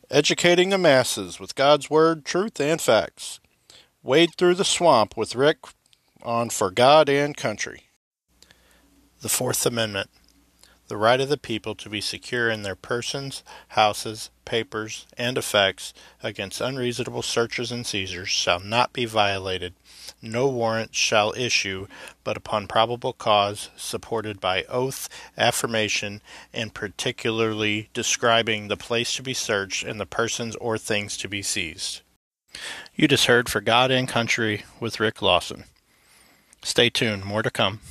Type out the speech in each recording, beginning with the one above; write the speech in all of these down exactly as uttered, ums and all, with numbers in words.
Educating the masses with God's Word, truth, and facts. Wade through the swamp with Rick on For God and Country. The Fourth Amendment. The right of the people to be secure in their persons, houses, papers, and effects against unreasonable searches and seizures shall not be violated. No warrant shall issue but upon probable cause, supported by oath, affirmation, and particularly describing the place to be searched and the persons or things to be seized. You just heard For God and Country with Rick Lawson. Stay tuned, more to come.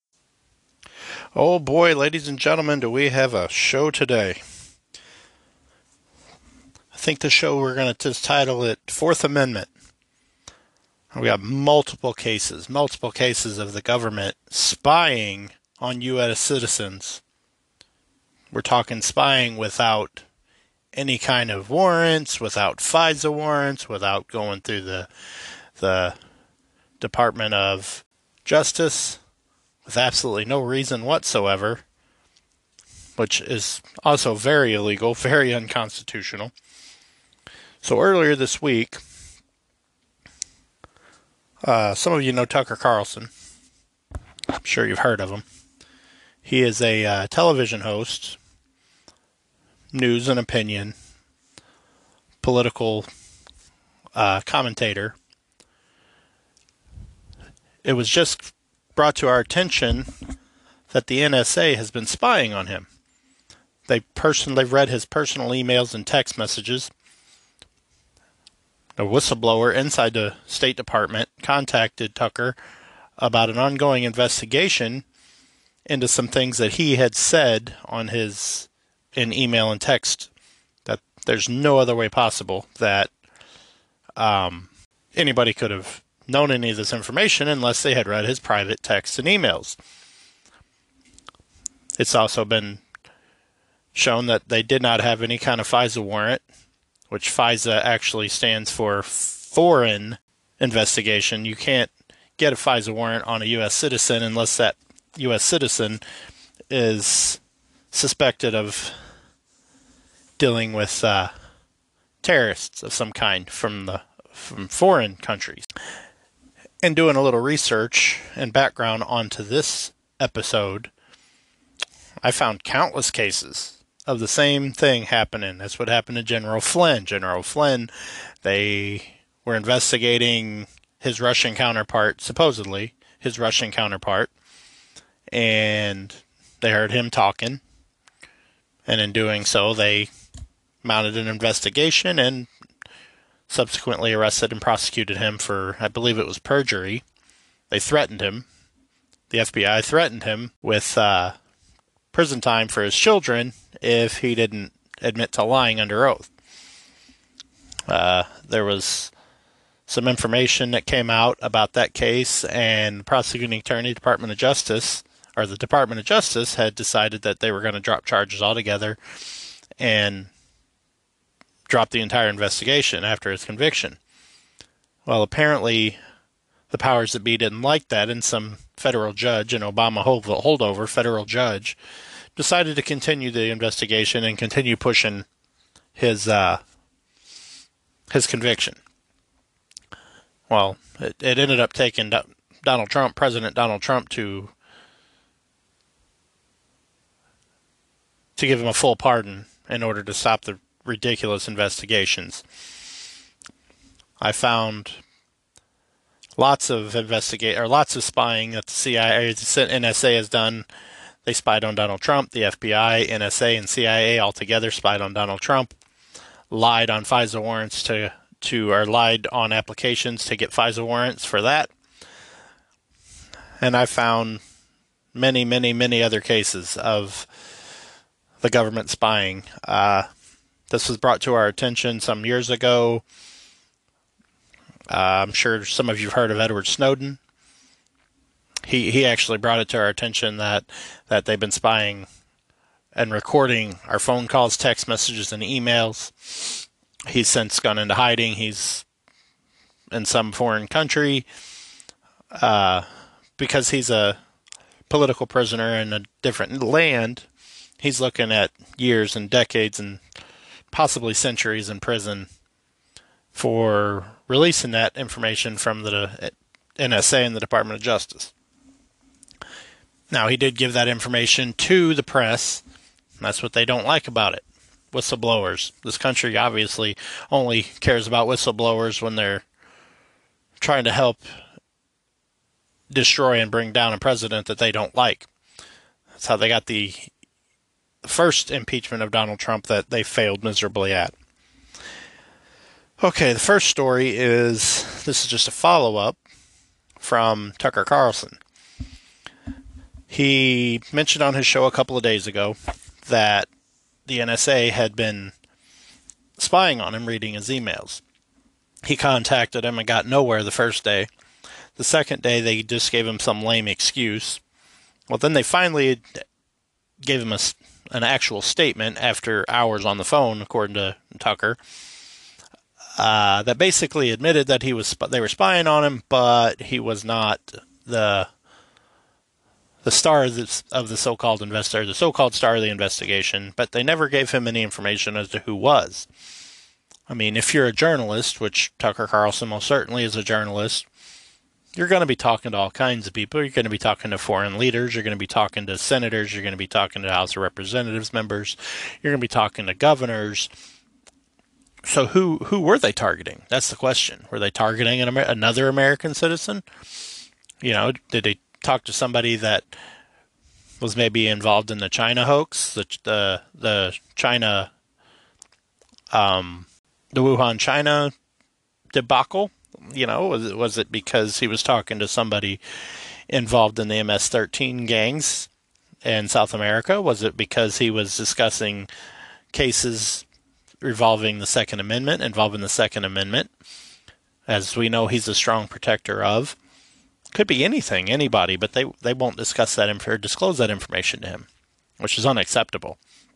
Oh boy, ladies and gentlemen, do we have a show today. I think the show we're going to just title it Fourth Amendment. We got multiple cases, multiple cases of the government spying on U S citizens. We're talking spying without any kind of warrants, without FISA warrants, without going through the the Department of Justice, with absolutely no reason whatsoever, which is also very illegal, very unconstitutional. So earlier this week, uh, some of you know Tucker Carlson. I'm sure you've heard of him. He is a uh, television host, news and opinion, political uh, commentator. It was just brought to our attention that the N S A has been spying on him. They person they've read his personal emails and text messages. A whistleblower inside the State Department contacted Tucker about an ongoing investigation into some things that he had said on his in email and text, that there's no other way possible that um, anybody could have known any of this information unless they had read his private texts and emails. It's also been shown that they did not have any kind of FISA warrant, which FISA actually stands for Foreign Investigation. You can't get a FISA warrant on a U S citizen unless that U S citizen is suspected of dealing with uh, terrorists of some kind from the from foreign countries. And doing a little research and background onto this episode, I found countless cases of the same thing happening. That's what happened to General Flynn. General Flynn, they were investigating his Russian counterpart, supposedly his Russian counterpart, and they heard him talking, and in doing so, they mounted an investigation and subsequently arrested and prosecuted him for, I believe it was perjury. They threatened him. The F B I threatened him with uh, prison time for his children if he didn't admit to lying under oath. Uh, there was some information that came out about that case, and the prosecuting attorney, Department of Justice, or the Department of Justice, had decided that they were going to drop charges altogether and drop the entire investigation after his conviction. Well, apparently the powers that be didn't like that, and some federal judge, an Obama holdover federal judge, decided to continue the investigation and continue pushing his uh, his conviction. Well, it, it ended up taking Do- Donald Trump, President Donald Trump, to to give him a full pardon in order to stop the ridiculous investigations. I found lots of investigate or lots of spying that the C I A, the N S A has done. They spied on Donald Trump. The F B I, N S A, and C I A all together spied on Donald Trump. Lied on FISA warrants to to or lied on applications to get FISA warrants for that. And I found many, many, many other cases of the government spying. Uh, this was brought to our attention some years ago. Uh, I'm sure some of you have heard of Edward Snowden. He he actually brought it to our attention that, that they've been spying and recording our phone calls, text messages, and emails. He's since gone into hiding. He's in some foreign country uh, because he's a political prisoner in a different land. He's looking at years and decades and possibly centuries in prison for releasing that information from the N S A and the Department of Justice. Now, he did give that information to the press. That's what they don't like about it. Whistleblowers. This country obviously only cares about whistleblowers when they're trying to help destroy and bring down a president that they don't like. That's how they got the first impeachment of Donald Trump that they failed miserably at. Okay, the first story is, this is just a follow-up from Tucker Carlson. He mentioned on his show a couple of days ago that the N S A had been spying on him, reading his emails. He contacted him and got nowhere the first day. The second day, they just gave him some lame excuse. Well, then they finally gave him a, an actual statement after hours on the phone, according to Tucker, uh, that basically admitted that he was they were spying on him, but he was not the the star of, this, of the so-called investigator, the so-called star of the investigation, but they never gave him any information as to who was. I mean, if you're a journalist, which Tucker Carlson most certainly is a journalist, you're going to be talking to all kinds of people. You're going to be talking to foreign leaders. You're going to be talking to senators. You're going to be talking to House of Representatives members. You're going to be talking to governors. So who who were they targeting? That's the question. Were they targeting an Amer- another American citizen? You know, did they talk to somebody that was maybe involved in the China hoax, the the the China, um, the Wuhan, China debacle? You know, was it, was it because he was talking to somebody involved in the M S thirteen gangs in South America? Was it because he was discussing cases revolving the Second Amendment, involving the Second Amendment, as we know he's a strong protector of? Could be anything, anybody, but they, they won't discuss that inf- or disclose that information to him, which is unacceptable.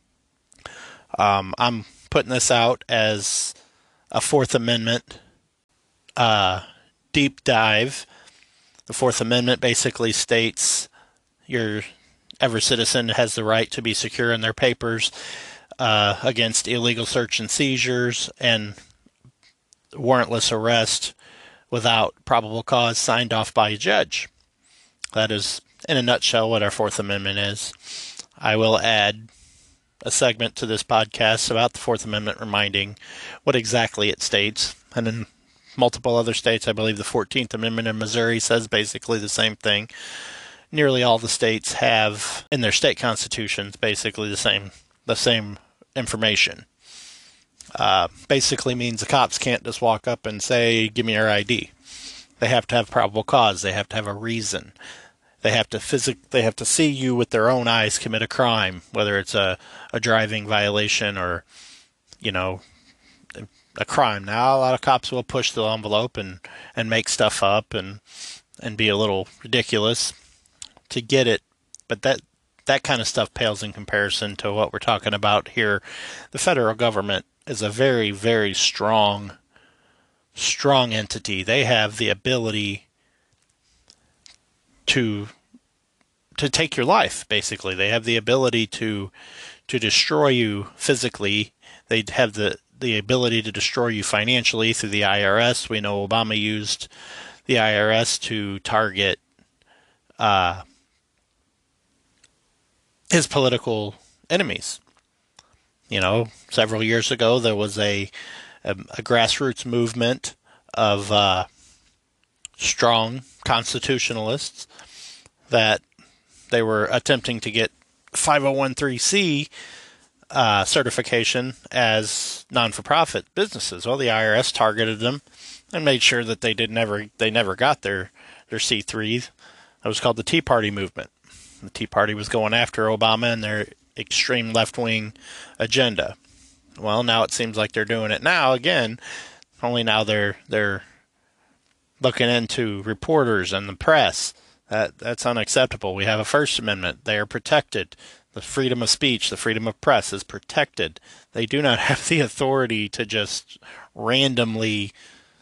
Um, I'm putting this out as a Fourth Amendment uh, deep dive. The Fourth Amendment basically states your every citizen has the right to be secure in their papers uh, against illegal search and seizures and warrantless arrest without probable cause signed off by a judge. That is, in a nutshell, what our Fourth Amendment is. I will add a segment to this podcast about the Fourth Amendment reminding what exactly it states. And in multiple other states, I believe the fourteenth Amendment in Missouri says basically the same thing. Nearly all the states have, in their state constitutions, basically the same, the same information. Uh, basically means the cops can't just walk up and say, give me your I D. They have to have probable cause. They have to have a reason. They have to physic- They have to see you with their own eyes commit a crime, whether it's a, a driving violation or, you know, a crime. Now, a lot of cops will push the envelope and, and make stuff up and and be a little ridiculous to get it. But that that kind of stuff pales in comparison to what we're talking about here. The federal government is a very, very strong, strong entity. They have the ability to to take your life, basically. They have the ability to to destroy you physically. They have the, the ability to destroy you financially through the I R S. We know Obama used the I R S to target uh, his political enemies. You know, several years ago, there was a a, a grassroots movement of uh, strong constitutionalists that they were attempting to get five oh one c uh, certification as non-for-profit businesses. Well, the I R S targeted them and made sure that they did never they never got their their C three. That was called the Tea Party movement. The Tea Party was going after Obama and their extreme left-wing agenda. Well, now it seems like they're doing it now again. Only now they're they're looking into reporters and the press. That that's unacceptable. We have a First Amendment. They are protected. The freedom of speech, the freedom of press is protected. They do not have the authority to just randomly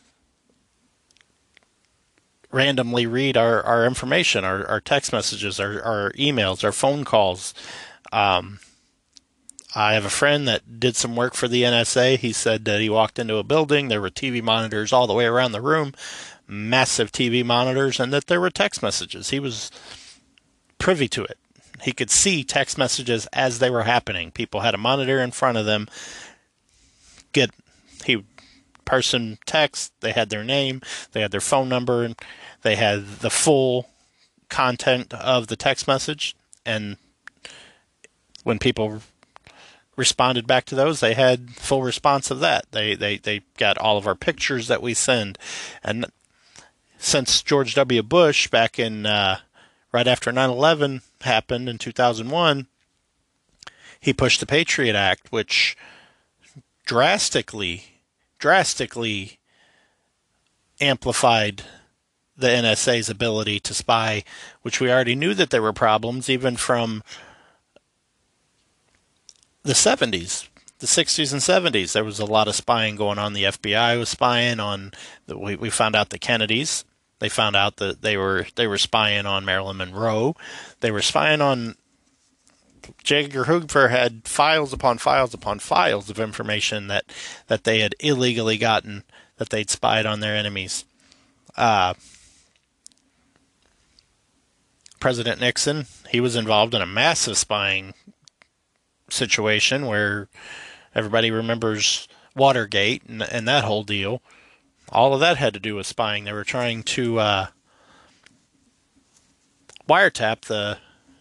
randomly read our, our information, our, our text messages, our, our emails, our phone calls, um, I have a friend that did some work for the N S A. He said that he walked into a building, there were T V monitors all the way around the room, massive T V monitors, and that there were text messages. He was privy to it. He could see text messages as they were happening. People had a monitor in front of them. Get he person text, they had their name, they had their phone number, and they had the full content of the text message. And when people responded back to those, they had full response of that. They they they got all of our pictures that we send. And since George W. Bush back in uh, right after nine eleven happened in two thousand one, he pushed the Patriot Act, which drastically drastically amplified the N S A's ability to spy, which we already knew that there were problems even from the seventies, the sixties and seventies. There was a lot of spying going on. The F B I was spying on. The, we, we found out the Kennedys. They found out that they were they were spying on Marilyn Monroe. They were spying on. J. Edgar Hoover had files upon files upon files of information that that they had illegally gotten, that they'd spied on their enemies. Uh, President Nixon, he was involved in a massive spying situation where everybody remembers Watergate and, and that whole deal. All of that had to do with spying. They were trying to uh, wiretap the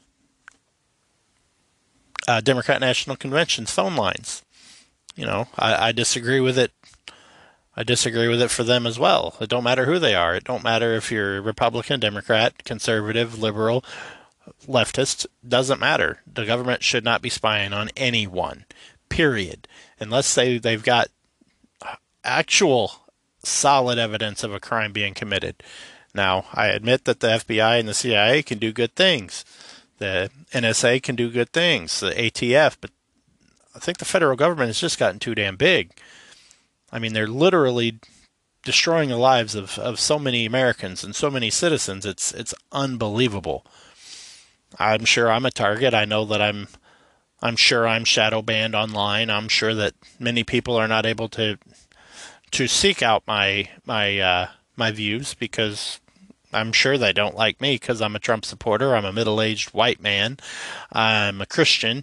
uh, Democrat National Convention's phone lines. You know, I, I disagree with it. I disagree with it for them as well. It don't matter who they are. It don't matter if you're Republican, Democrat, conservative, liberal, leftist. Doesn't matter. The government should not be spying on anyone, period, unless they, they've got actual solid evidence of a crime being committed. Now, I admit that the F B I and the C I A can do good things. The N S A can do good things, the A T F, but I think the federal government has just gotten too damn big. I mean, they're literally destroying the lives of, of so many Americans and so many citizens. It's it's unbelievable. I'm sure I'm a target. I know that I'm I'm sure I'm shadow banned online. I'm sure that many people are not able to to seek out my my uh, my views because I'm sure they don't like me because I'm a Trump supporter. I'm a middle-aged white man. I'm a Christian.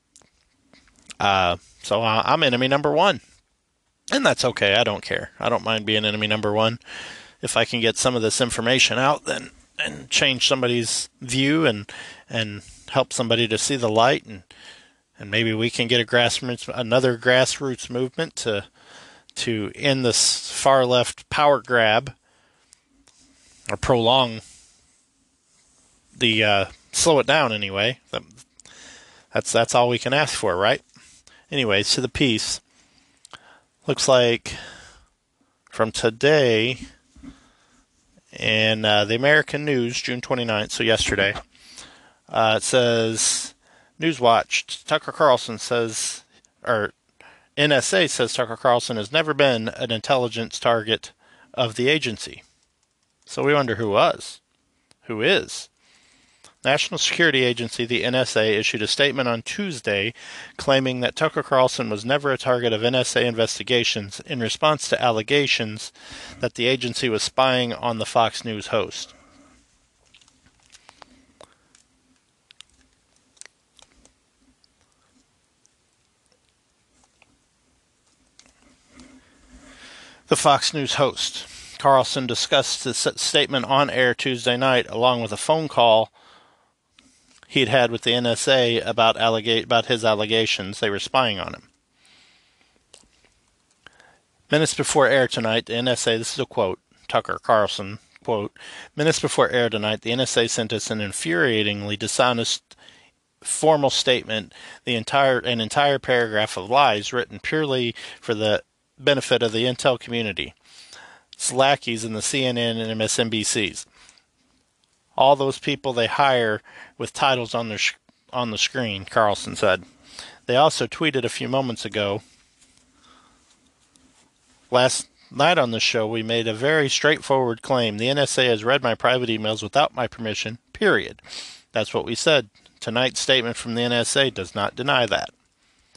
Uh, so I'm enemy number one. And that's okay. I don't care. I don't mind being enemy number one. If I can get some of this information out then and change somebody's view and and help somebody to see the light, and and maybe we can get a grassroots another grassroots movement to to end this far left power grab or prolong the uh, slow it down anyway. That's that's all we can ask for, right? Anyways, to the piece. Looks like from today in uh, the American News, June twenty-ninth, so yesterday, uh, it says, Newswatch, Tucker Carlson says, or N S A says Tucker Carlson has never been an intelligence target of the agency. So we wonder who was, who is. National Security Agency, the N S A, issued a statement on Tuesday claiming that Tucker Carlson was never a target of N S A investigations in response to allegations that the agency was spying on the Fox News host. The Fox News host. Carlson discussed the statement on air Tuesday night along with a phone call he'd had with the N S A about allega- about his allegations they were spying on him. Minutes before air tonight, the N S A, this is a quote, Tucker Carlson, quote, minutes before air tonight, the N S A sent us an infuriatingly dishonest formal statement, the entire an entire paragraph of lies written purely for the benefit of the intel community. It's lackeys in the C N N and M S N B Cs. All those people they hire with titles on their sh- on the screen, Carlson said. They also tweeted a few moments ago, last night on the show, we made a very straightforward claim. The N S A has read my private emails without my permission, period. That's what we said. Tonight's statement from the N S A does not deny that.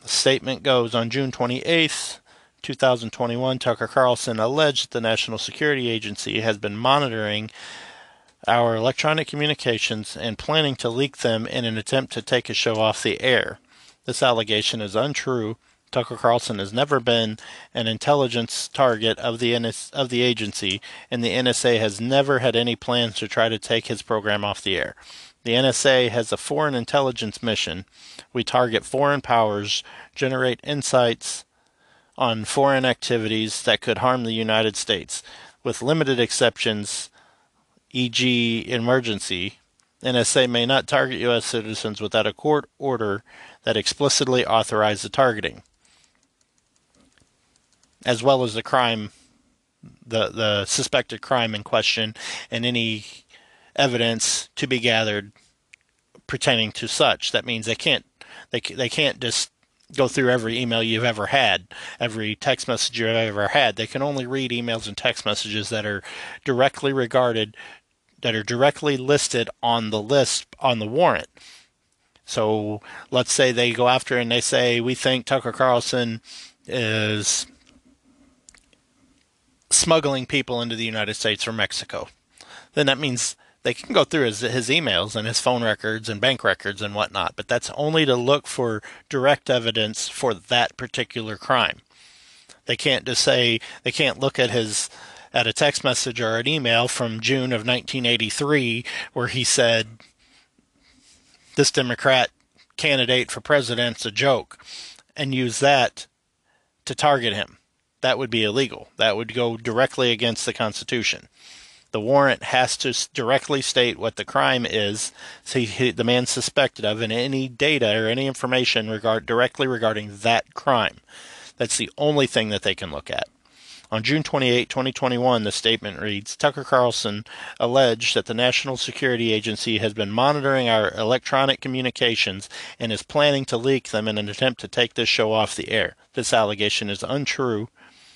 The statement goes, on June twenty-eighth, two thousand twenty-one, Tucker Carlson alleged that the National Security Agency has been monitoring our electronic communications and planning to leak them in an attempt to take his show off the air. This allegation is untrue. Tucker Carlson has never been an intelligence target of the N S- of the agency, and the N S A has never had any plans to try to take his program off the air. The N S A has a foreign intelligence mission. We target foreign powers, generate insights on foreign activities that could harm the United States. With limited exceptions, for example emergency, N S A may not target U S citizens without a court order that explicitly authorizes the targeting, as well as the crime, the, the suspected crime in question, and any evidence to be gathered pertaining to such. That means they can't they they can't just go through every email you've ever had, every text message you've ever had. They can only read emails and text messages that are directly regarded, that are directly listed on the list on the warrant. So let's say they go after and they say, we think Tucker Carlson is smuggling people into the United States from Mexico. Then that means they can go through his, his emails and his phone records and bank records and whatnot, but that's only to look for direct evidence for that particular crime. They can't just say, they can't look at his at a text message or an email from June of nineteen eighty-three where he said, this Democrat candidate for president's a joke, and use that to target him. That would be illegal. That would go directly against the Constitution. The warrant has to directly state what the crime is, so he, the man's suspected of, and any data or any information regard directly regarding that crime. That's the only thing that they can look at. On June twenty-eighth, twenty twenty-one, the statement reads, Tucker Carlson alleged that the National Security Agency has been monitoring our electronic communications and is planning to leak them in an attempt to take this show off the air. This allegation is untrue.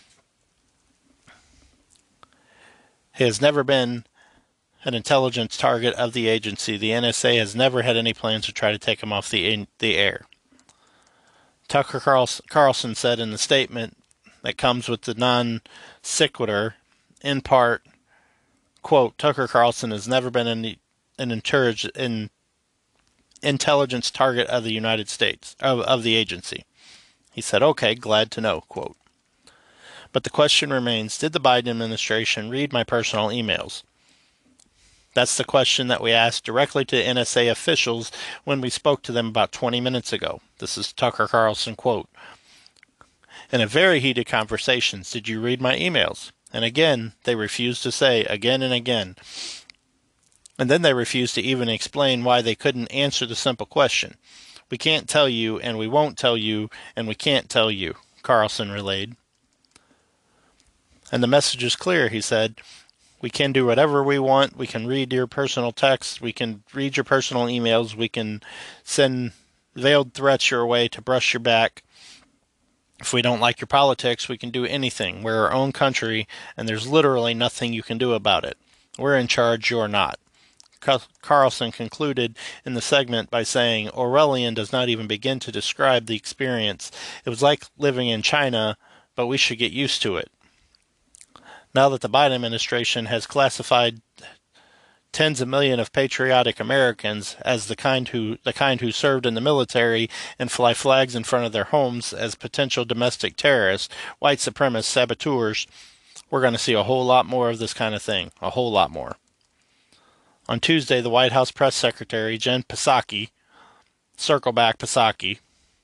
He has never been an intelligence target of the agency. The N S A has never had any plans to try to take him off the, in, the air. Tucker Carlson said in the statement that comes with the non sequitur, in part, quote, Tucker Carlson has never been an, an intelligence, an intelligence target of the United States, of, of the agency. He said, okay, glad to know, quote. But the question remains, did the Biden administration read my personal emails? That's the question that we asked directly to N S A officials when we spoke to them about twenty minutes ago. This is Tucker Carlson, quote. In a very heated conversations, did you read my emails? And again, they refused to say, again and again. And then they refused to even explain why they couldn't answer the simple question. We can't tell you, and we won't tell you, and we can't tell you, Carlson relayed. And the message is clear, he said. We can do whatever we want. We can read your personal texts. We can read your personal emails. We can send veiled threats your way to brush your back. If we don't like your politics, we can do anything. We're our own country, and there's literally nothing you can do about it. We're in charge, you're not. Carlson concluded in the segment by saying, Orwellian does not even begin to describe the experience. It was like living in China, but we should get used to it. Now that the Biden administration has classified tens of millions of patriotic Americans as the kind who the kind who served in the military and fly flags in front of their homes as potential domestic terrorists, white supremacist saboteurs, we're going to see a whole lot more of this kind of thing, a whole lot more. On Tuesday, the White House press secretary, Jen Psaki, circle back Psaki,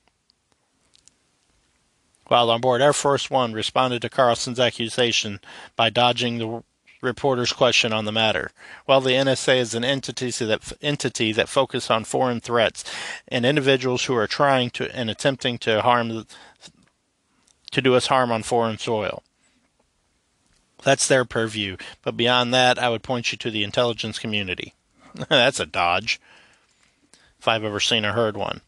while on board Air Force One, responded to Carlson's accusation by dodging the reporter's question on the matter. While the N S A is an entity that entity that focuses on foreign threats and individuals who are trying to and attempting to harm to do us harm on foreign soil. That's their purview. But beyond that, I would point you to the intelligence community. That's a dodge, if I've ever seen or heard one.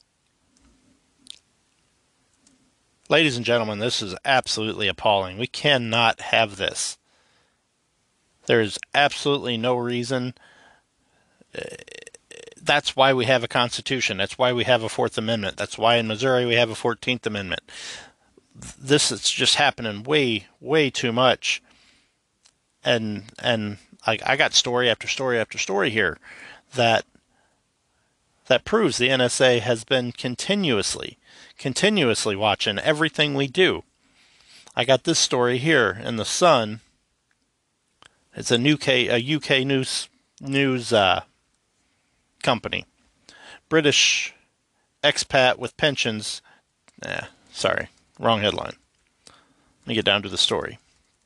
Ladies and gentlemen, this is absolutely appalling. We cannot have this. There is absolutely no reason. that's why we have a Constitution. That's why we have a Fourth Amendment. That's why in Missouri we have a Fourteenth Amendment. This is just happening way, way too much. And and I, I got story after story after story here that that proves the N S A has been continuously, continuously watching everything we do. I got this story here in the Sun. It's a U K a U K news news uh, company. British expat with pensions. Eh, sorry, wrong headline. Let me get down to the story.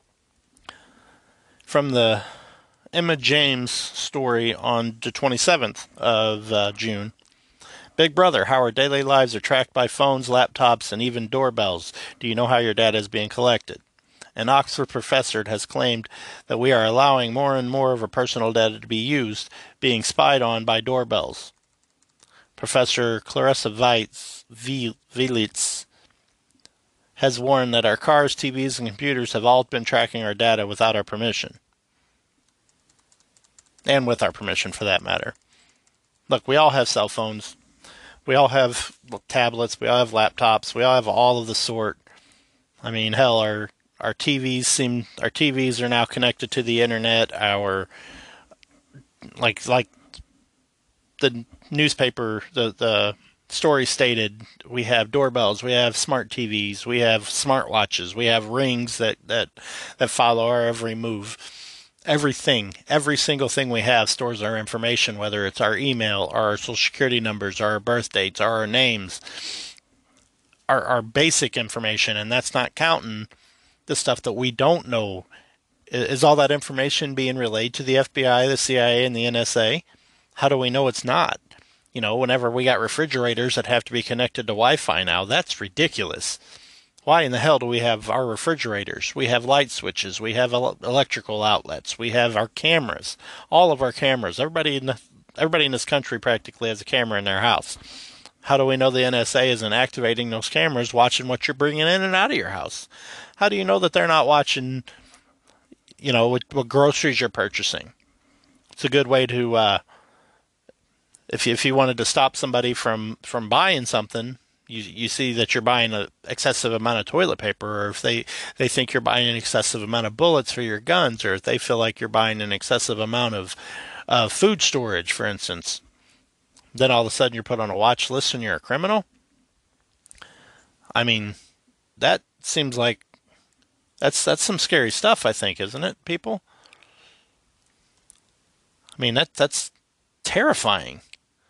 From the Emma James story on the twenty-seventh of uh, June. Big Brother, how our daily lives are tracked by phones, laptops, and even doorbells. Do you know how your data is being collected? An Oxford professor has claimed that we are allowing more and more of our personal data to be used, being spied on by doorbells. Professor Clarissa Weitz, Velitz has warned that our cars, T Vs, and computers have all been tracking our data without our permission. And with our permission, for that matter. Look, we all have cell phones. We all have tablets. We all have laptops. We all have all of the sort. I mean, hell, our our T Vs seem our T Vs are now connected to the internet. Our like like the newspaper, the the story stated, we have doorbells, we have smart T Vs, we have smartwatches, we have rings that that that follow our every move. Everything, every single thing we have stores our information, whether it's our email, our social security numbers, our birth dates, our names, our, our basic information, and that's not counting the stuff that we don't know. Is all that information being relayed to the F B I, the C I A, and the N S A? How do we know it's not? You know, whenever we got refrigerators that have to be connected to Wi-Fi now, that's ridiculous. Why in the hell do we have our refrigerators? We have light switches. We have electrical outlets. We have our cameras. All of our cameras. Everybody in the, everybody in this country practically has a camera in their house. How do we know the N S A isn't activating those cameras, watching what you're bringing in and out of your house? How do you know that they're not watching, you know, what, what groceries you're purchasing? It's a good way to, uh, if you, if you wanted to stop somebody from, from buying something, You you see that you're buying an excessive amount of toilet paper, or if they, they think you're buying an excessive amount of bullets for your guns, or if they feel like you're buying an excessive amount of uh, food storage, for instance, then all of a sudden you're put on a watch list and you're a criminal? I mean, that seems like that's that's some scary stuff, I think, isn't it, people? I mean, that that's terrifying.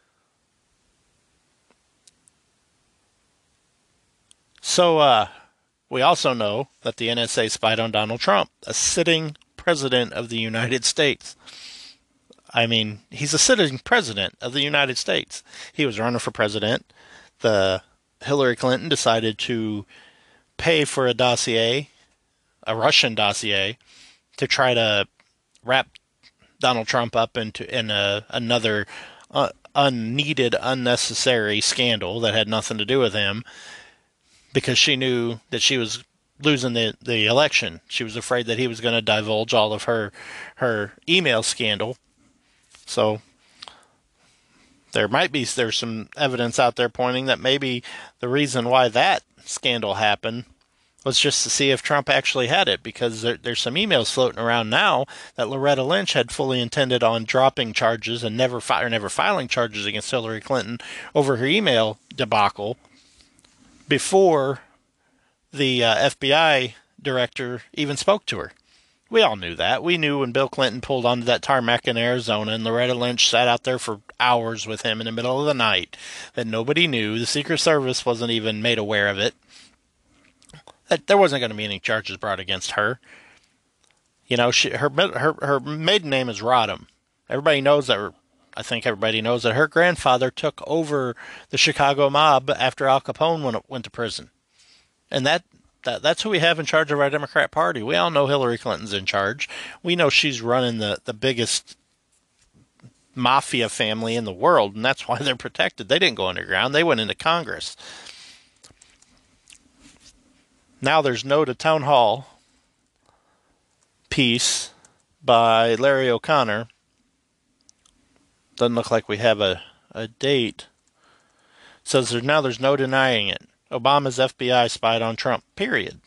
So, uh, we also know that the N S A spied on Donald Trump, a sitting president of the United States. I mean, he's a sitting president of the United States. He was running for president. The Hillary Clinton decided to pay for a dossier, a Russian dossier, to try to wrap Donald Trump up into in a, another uh, unneeded, unnecessary scandal that had nothing to do with him, because she knew that she was losing the, the election. She was afraid that he was going to divulge all of her her email scandal. So there might be there's some evidence out there pointing that maybe the reason why that scandal happened was just to see if Trump actually had it, because there, there's some emails floating around now that Loretta Lynch had fully intended on dropping charges and never fi- or never filing charges against Hillary Clinton over her email debacle before the uh, F B I director even spoke to her. We all knew that. We knew when Bill Clinton pulled onto that tarmac in Arizona and Loretta Lynch sat out there for hours with him in the middle of the night that nobody knew. The Secret Service wasn't even made aware of it. That there wasn't going to be any charges brought against her. You know, she, her her her maiden name is Rodham. Everybody knows that. Her, I think everybody knows that her grandfather took over the Chicago mob after Al Capone went went to prison, and that. That, that's who we have in charge of our Democrat Party. We all know Hillary Clinton's in charge. We know she's running the, the biggest mafia family in the world, and that's why they're protected. They didn't go underground. They went into Congress. Now there's no to Town Hall piece by Larry O'Connor. Doesn't look like we have a, a date. Says there, now there's no denying it. Obama's F B I spied on Trump, period.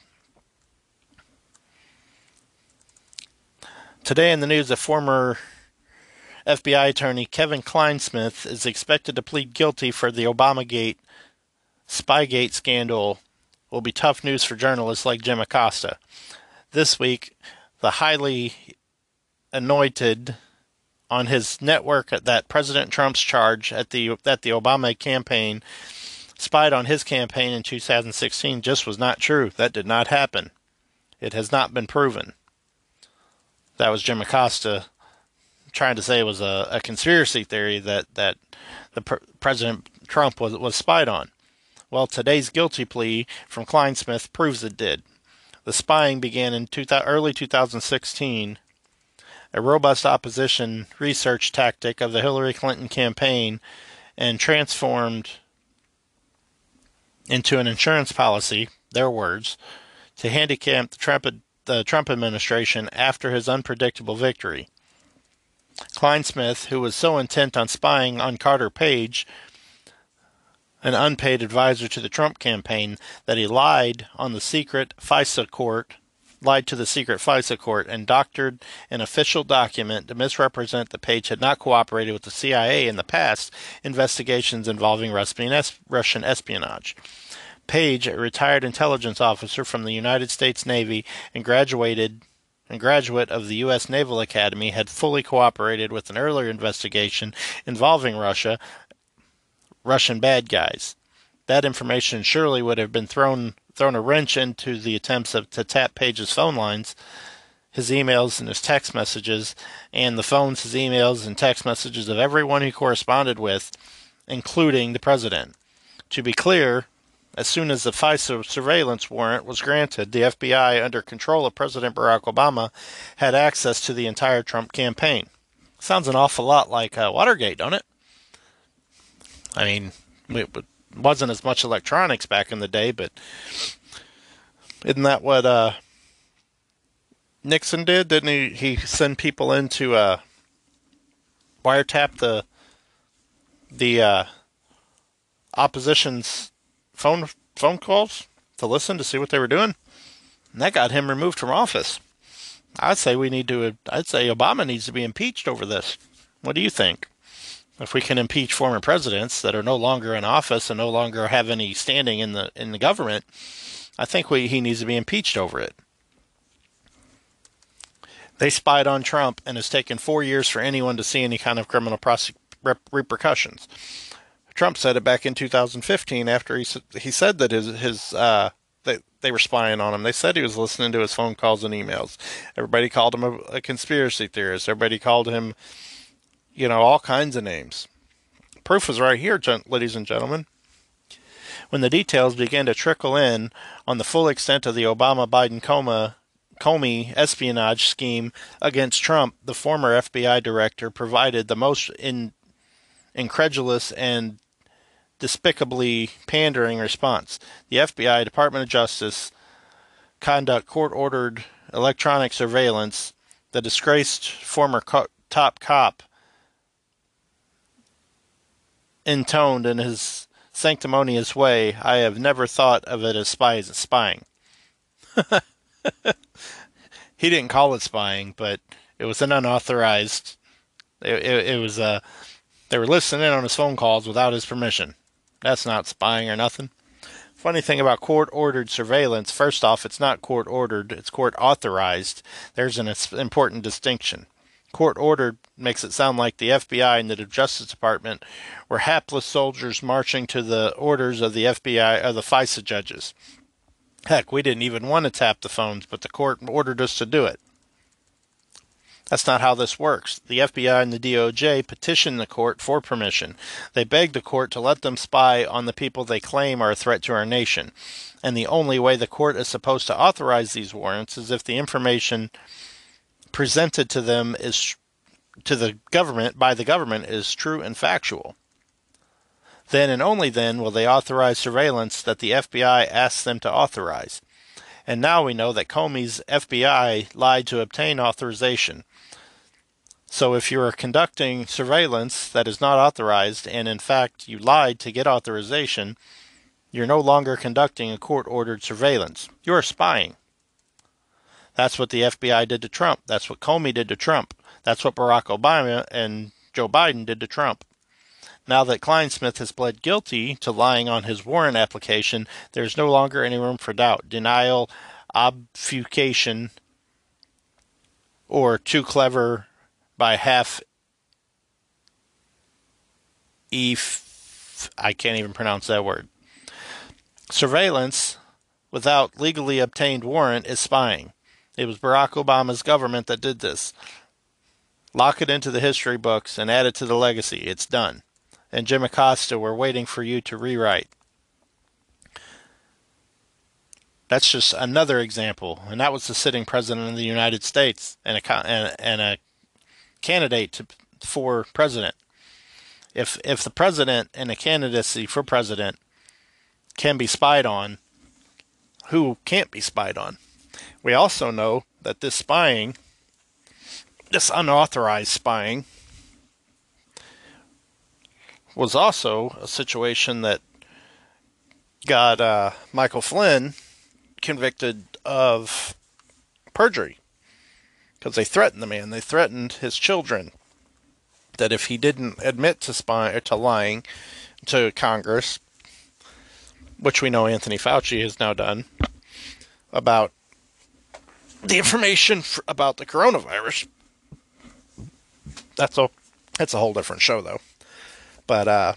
Today in the news, a former F B I attorney, Kevin Clinesmith, is expected to plead guilty for the Obamagate, Spygate scandal. Will be tough news for journalists like Jim Acosta. This week, the highly anointed on his network that President Trump's charge at the that the Obama campaign spied on his campaign in two thousand sixteen just was not true. That did not happen. It has not been proven. That was Jim Acosta trying to say it was a, a conspiracy theory that that the pr- President Trump was was spied on. Well, today's guilty plea from Clinesmith proves it did. The spying began in two, early two thousand sixteen, a robust opposition research tactic of the Hillary Clinton campaign, and transformed into an insurance policy, their words, to handicap the Trump, the Trump administration after his unpredictable victory. Clinesmith, who was so intent on spying on Carter Page, an unpaid advisor to the Trump campaign, that he lied on the secret FISA court, lied to the secret FISA court and doctored an official document to misrepresent that Page had not cooperated with the C I A in the past investigations involving Russian espionage. Page, a retired intelligence officer from the United States Navy and graduated and graduate of the U S Naval Academy, had fully cooperated with an earlier investigation involving Russia, Russian bad guys. That information surely would have been thrown thrown a wrench into the attempts of, to tap Page's phone lines, his emails and his text messages, and the phones, his emails, and text messages of everyone he corresponded with, including the president. To be clear, as soon as the FISA surveillance warrant was granted, the F B I, under control of President Barack Obama, had access to the entire Trump campaign. Sounds an awful lot like uh, Watergate, don't it? I mean, it wasn't as much electronics back in the day, but isn't that what uh, Nixon did? Didn't he, he send people in to uh, wiretap the the uh, opposition's phone phone calls to listen to see what they were doing? And that got him removed from office. I'd say we need to. I'd say Obama needs to be impeached over this. What do you think? If we can impeach former presidents that are no longer in office and no longer have any standing in the in the government, I think we, he needs to be impeached over it. They spied on Trump, and it's taken four years for anyone to see any kind of criminal prosec- rep- repercussions. Trump said it back in two thousand fifteen after he he said that his his uh, they they were spying on him. They said he was listening to his phone calls and emails. Everybody called him a, a conspiracy theorist. Everybody called him, you know, all kinds of names. Proof is right here, ladies and gentlemen. When the details began to trickle in on the full extent of the Obama-Biden-Comey Comey espionage scheme against Trump, the former F B I director provided the most in, incredulous and despicably pandering response. The F B I, Department of Justice, conduct court-ordered electronic surveillance. The disgraced former co- top cop intoned in his sanctimonious way, "I have never thought of it as spies as spying." He didn't call it spying, but it was an unauthorized. It, it, it was uh, they were listening in on his phone calls without his permission. That's not spying or nothing. Funny thing about court-ordered surveillance, first off, it's not court-ordered, it's court-authorized. There's an important distinction. Court-ordered makes it sound like the F B I and the Justice Department were hapless soldiers marching to the orders of the F B I or the FISA judges. Heck, we didn't even want to tap the phones, but the court ordered us to do it. That's not how this works. The F B I and the D O J petitioned the court for permission. They begged the court to let them spy on the people they claim are a threat to our nation. And the only way the court is supposed to authorize these warrants is if the information presented to them is to the government by the government is true and factual. Then and only then will they authorize surveillance that the F B I asks them to authorize. And now we know that Comey's F B I lied to obtain authorization. So if you are conducting surveillance that is not authorized, and in fact you lied to get authorization, you're no longer conducting a court-ordered surveillance. You're spying. That's what the F B I did to Trump. That's what Comey did to Trump. That's what Barack Obama and Joe Biden did to Trump. Now that Clinesmith has pled guilty to lying on his warrant application, there's no longer any room for doubt, denial, obfuscation, or too clever by half if I can't even pronounce that word. Surveillance without legally obtained warrant is spying. It was Barack Obama's government that did this. Lock it into the history books and add it to the legacy. It's done. And Jim Acosta, we're waiting for you to rewrite. That's just another example, and that was the sitting president of the United States and a and, and a candidate to, for president. If if the president and a candidacy for president can be spied on, who can't be spied on? We also know that this spying, this unauthorized spying, was also a situation that got uh, Michael Flynn convicted of perjury because they threatened the man. They threatened his children that if he didn't admit to spying, to lying to Congress, which we know Anthony Fauci has now done, about the information for, about the coronavirus. That's a that's a whole different show, though. But uh,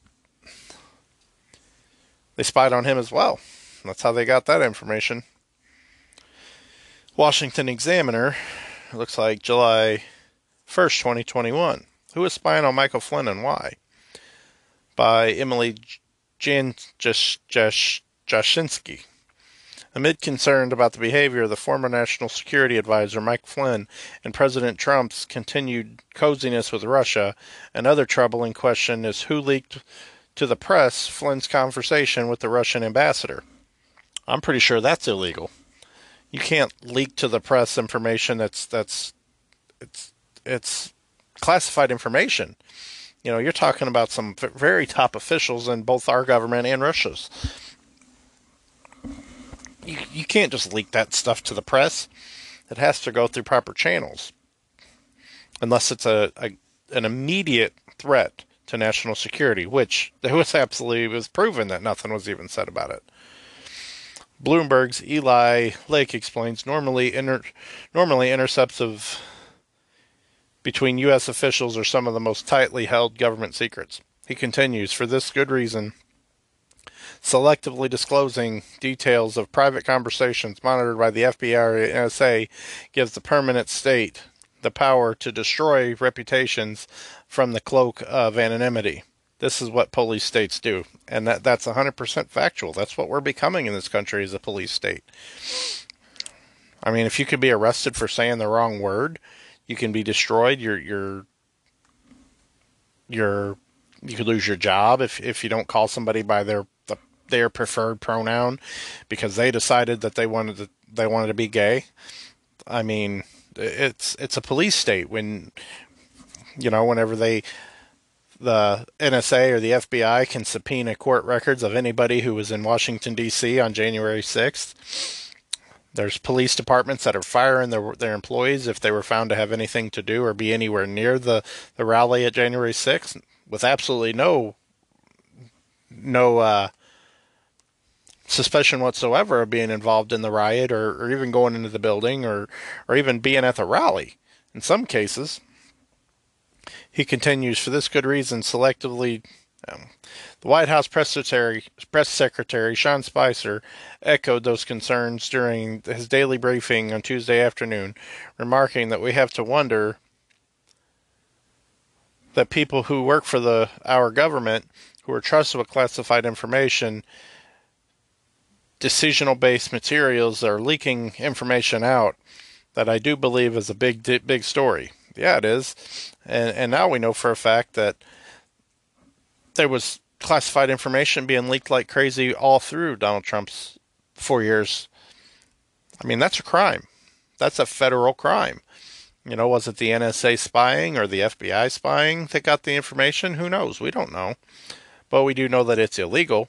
they spied on him as well. That's how they got that information. Washington Examiner, it looks like July first, twenty twenty-one. Who was spying on Michael Flynn and why? By Emily Jan Jashinsky. Amid concern about the behavior of the former National Security Advisor Mike Flynn and President Trump's continued coziness with Russia, another troubling question is who leaked to the press Flynn's conversation with the Russian ambassador. I'm pretty sure that's illegal. You can't leak to the press information that's that's it's it's classified information. You know, you're talking about some very top officials in both our government and Russia's. You you can't just leak that stuff to the press. It has to go through proper channels, unless it's a, a an immediate threat to national security, which there was absolutely it was proven that nothing was even said about it. Bloomberg's Eli Lake explains normally inter, normally intercepts of between U S officials are some of the most tightly held government secrets. He continues, for this good reason, selectively disclosing details of private conversations monitored by the F B I or N S A gives the permanent state the power to destroy reputations from the cloak of anonymity. This is what police states do, and that, that's one hundred percent factual. That's what we're becoming in this country as a police state. I mean, if you could be arrested for saying the wrong word, you can be destroyed. You're, you're, you're, you could lose your job if, if you don't call somebody by their the, their preferred pronoun because they decided that they wanted to they wanted to be gay. I mean, it's it's a police state when you know whenever they. The N S A or the F B I can subpoena court records of anybody who was in Washington, D C on January sixth. There's police departments that are firing their, their employees if they were found to have anything to do or be anywhere near the, the rally at January sixth with absolutely no no uh, suspicion whatsoever of being involved in the riot or, or even going into the building or, or even being at the rally in some cases. He continues, for this good reason, selectively, um, the White House Press Secretary, Press Secretary Sean Spicer echoed those concerns during his daily briefing on Tuesday afternoon, remarking that we have to wonder that people who work for the our government, who are trusted with classified information, decisional-based materials are leaking information out that I do believe is a big, big story. Yeah, it is. And and now we know for a fact that there was classified information being leaked like crazy all through Donald Trump's four years. I mean, that's a crime. That's a federal crime. You know, was it the N S A spying or the F B I spying that got the information? Who knows? We don't know. But we do know that it's illegal.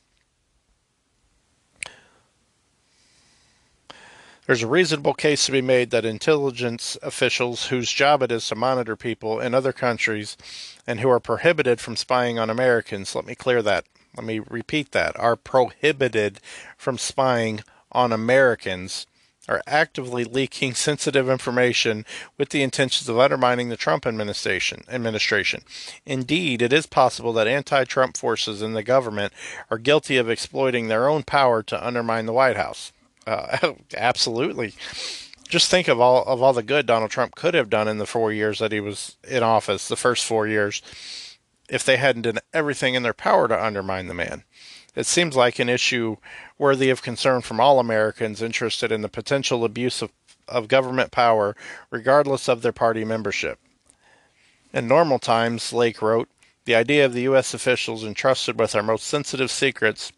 There's a reasonable case to be made that intelligence officials whose job it is to monitor people in other countries and who are prohibited from spying on Americans, let me clear that, let me repeat that, are prohibited from spying on Americans, are actively leaking sensitive information with the intentions of undermining the Trump administration. administration. Indeed, it is possible that anti-Trump forces in the government are guilty of exploiting their own power to undermine the White House. Uh, absolutely. Just think of all of all the good Donald Trump could have done in the four years that he was in office, the first four years, if they hadn't done everything in their power to undermine the man. It seems like an issue worthy of concern from all Americans interested in the potential abuse of, of government power, regardless of their party membership. In normal times, Lake wrote, the idea of the U S officials entrusted with our most sensitive secrets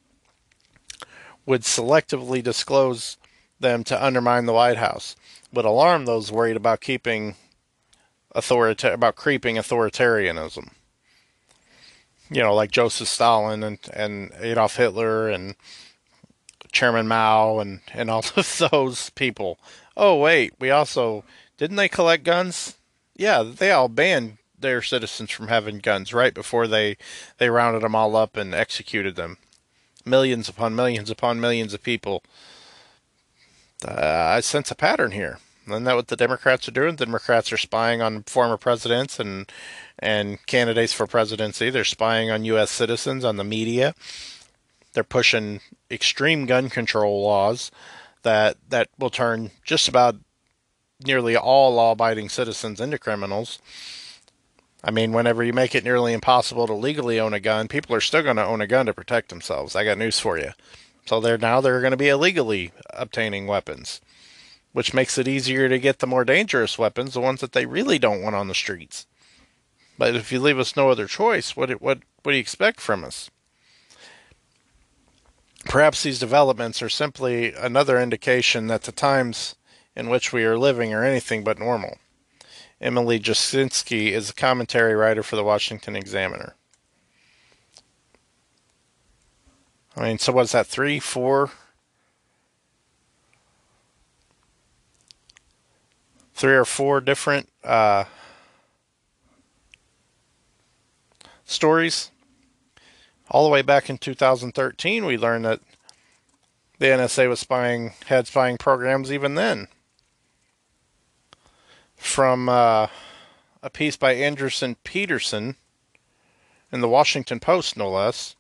would selectively disclose them to undermine the White House, would alarm those worried about keeping authorita- about creeping authoritarianism. You know, like Joseph Stalin and, and Adolf Hitler and Chairman Mao and, and all of those people. Oh, wait, we also, didn't they collect guns? Yeah, they all banned their citizens from having guns right before they, they rounded them all up and executed them. Millions upon millions upon millions of people. Uh, I sense a pattern here. Isn't that what the Democrats are doing? The Democrats are spying on former presidents and and candidates for presidency. They're spying on U S citizens, on the media. They're pushing extreme gun control laws that that will turn just about nearly all law-abiding citizens into criminals. I mean, whenever you make it nearly impossible to legally own a gun, people are still going to own a gun to protect themselves. I got news for you. So they're now they're going to be illegally obtaining weapons, which makes it easier to get the more dangerous weapons, the ones that they really don't want on the streets. But if you leave us no other choice, what what what do you expect from us? Perhaps these developments are simply another indication that the times in which we are living are anything but normal. Emily Jasinski is a commentary writer for the Washington Examiner. I mean, so what's that, three, four? Three or four different uh, stories? All the way back in two thousand thirteen, we learned that the N S A was spying, had spying programs even then. From uh, a piece by Anderson Peterson in the Washington Post, no less.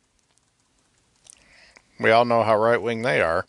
We all know how right-wing they are.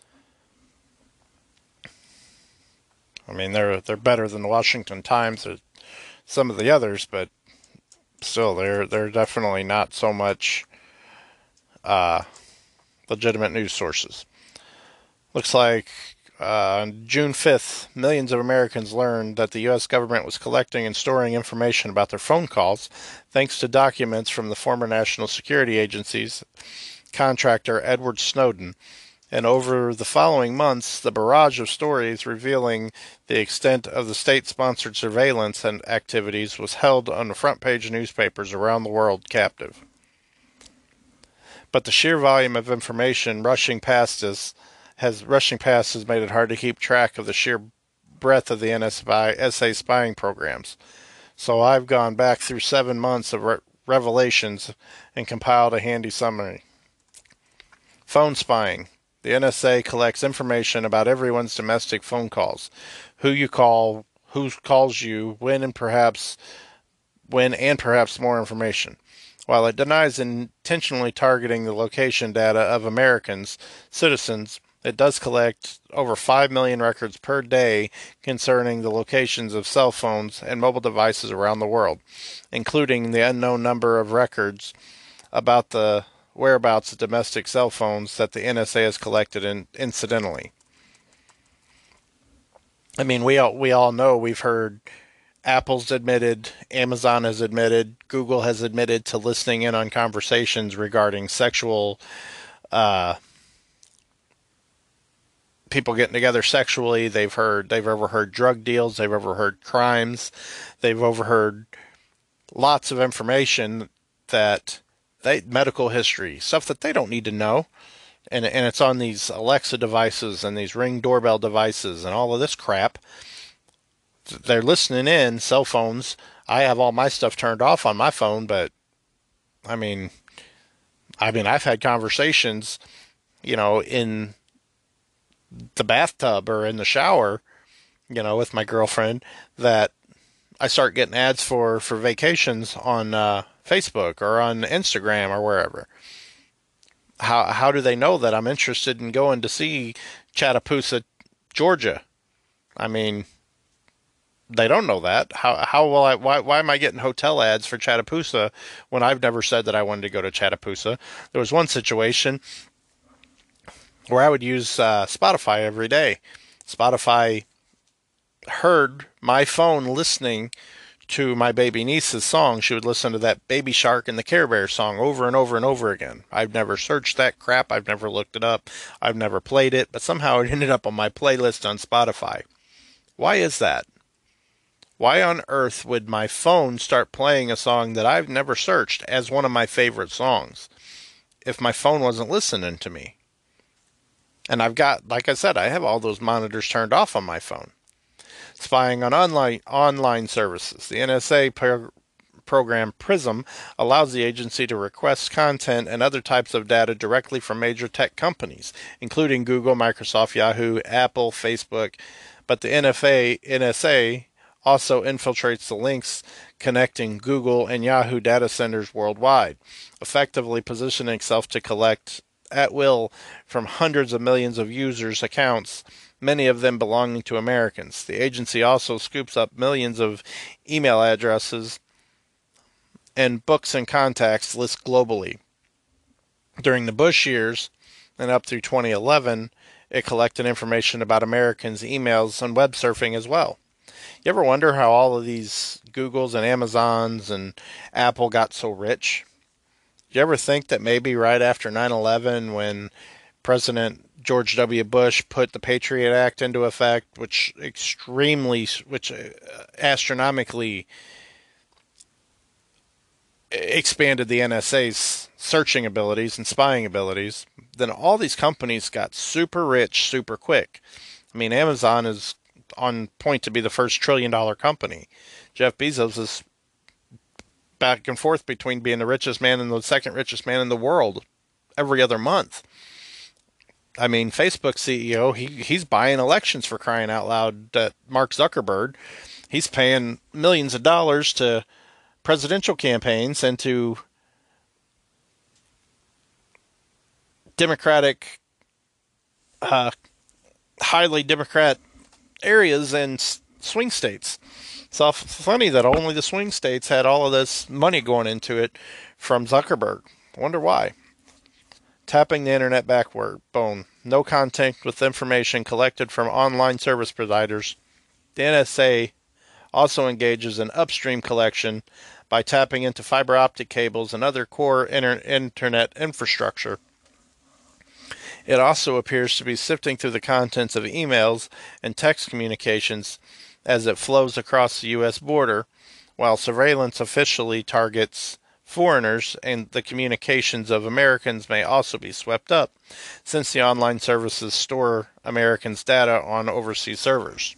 I mean, they're they're better than the Washington Times or some of the others, but still, they're they're definitely not so much uh, legitimate news sources. Looks like uh, on June fifth, millions of Americans learned that the U S government was collecting and storing information about their phone calls, thanks to documents from the former National Security Agency's contractor Edward Snowden. And over the following months, the barrage of stories revealing the extent of the state-sponsored surveillance and activities was held on the front-page newspapers around the world captive. But the sheer volume of information rushing past us has rushing past has made it hard to keep track of the sheer breadth of the N S A spying programs. So I've gone back through seven months of re- revelations and compiled a handy summary. Phone spying. The N S A collects information about everyone's domestic phone calls, who you call, who calls you, when and perhaps when and perhaps more information. While it denies intentionally targeting the location data of Americans, citizens, it does collect over five million records per day concerning the locations of cell phones and mobile devices around the world, including the unknown number of records about the whereabouts of domestic cell phones that the N S A has collected in, incidentally. I mean, we all, we all know, we've heard Apple's admitted, Amazon has admitted, Google has admitted to listening in on conversations regarding sexual uh, people getting together sexually. They've heard, they've overheard drug deals. They've overheard crimes. They've overheard lots of information that they, medical history, stuff that they don't need to know. And, and it's on these Alexa devices and these Ring doorbell devices and all of this crap. They're listening in, cell phones. I have all my stuff turned off on my phone, but I mean, I mean, I've had conversations, you know, in the bathtub or in the shower, you know, with my girlfriend, that I start getting ads for, for vacations on uh, Facebook or on Instagram or wherever. How how do they know that I'm interested in going to see Chattahoochee, Georgia? I mean, they don't know that. How how will I? Why why am I getting hotel ads for Chattahoochee when I've never said that I wanted to go to Chattahoochee? There was one situation where I would use uh, Spotify every day. Spotify heard my phone listening to my baby niece's song. She would listen to that Baby Shark and the Care Bear song over and over and over again. I've never searched that crap. I've never looked it up. I've never played it, but somehow it ended up on my playlist on Spotify. Why is that? Why on earth would my phone start playing a song that I've never searched as one of my favorite songs if my phone wasn't listening to me? And I've got, like I said, I have all those monitors turned off on my phone. Spying on online online services. The N S A pro- program PRISM allows the agency to request content and other types of data directly from major tech companies, including Google, Microsoft, Yahoo, Apple, Facebook. But the N S A also infiltrates the links connecting Google and Yahoo data centers worldwide, effectively positioning itself to collect at will from hundreds of millions of users' accounts, many of them belonging to Americans. The agency also scoops up millions of email addresses and books and contacts lists globally. During the Bush years and up through twenty eleven, it collected information about Americans' emails and web surfing as well. You ever wonder how all of these Googles and Amazons and Apple got so rich? Do you ever think that maybe right after nine eleven, when President George W. Bush put the Patriot Act into effect, which extremely, which astronomically expanded the N S A's searching abilities and spying abilities, then all these companies got super rich super quick. I mean, Amazon is on point to be the first trillion dollar company. Jeff Bezos is back and forth between being the richest man and the second richest man in the world every other month. I mean, Facebook C E O, he he's buying elections, for crying out loud. That Mark Zuckerberg, he's paying millions of dollars to presidential campaigns and to Democratic, uh, highly Democrat areas and swing states. It's all funny that only the swing states had all of this money going into it from Zuckerberg. I wonder why. Tapping the internet backward. Bone. No contact with information collected from online service providers. The N S A also engages in upstream collection by tapping into fiber optic cables and other core inter- internet infrastructure. It also appears to be sifting through the contents of emails and text communications as it flows across the U S border, while surveillance officially targets foreigners, and the communications of Americans may also be swept up, since the online services store Americans' data on overseas servers.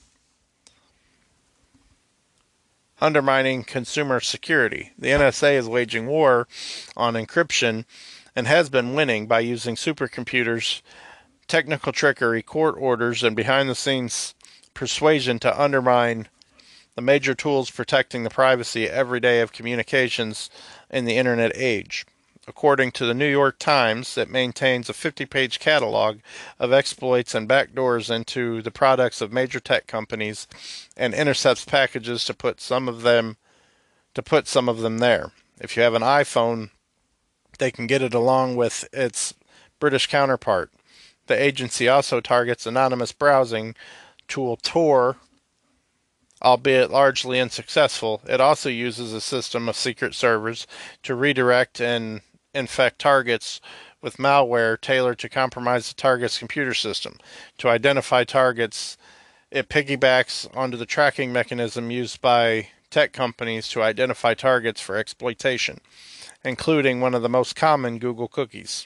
Undermining consumer security. The N S A is waging war on encryption and has been winning by using supercomputers, technical trickery, court orders, and behind-the-scenes persuasion to undermine the major tools protecting the privacy every day of communications in the internet age. According to the New York Times, it maintains a fifty-page catalog of exploits and backdoors into the products of major tech companies and intercepts packages to put some of them to put some of them there. If you have an iPhone, they can get it along with its British counterpart. The agency also targets anonymous browsing tool Tor, albeit largely unsuccessful. It also uses a system of secret servers to redirect and infect targets with malware tailored to compromise the target's computer system. To identify targets, it piggybacks onto the tracking mechanism used by tech companies to identify targets for exploitation, including one of the most common Google cookies.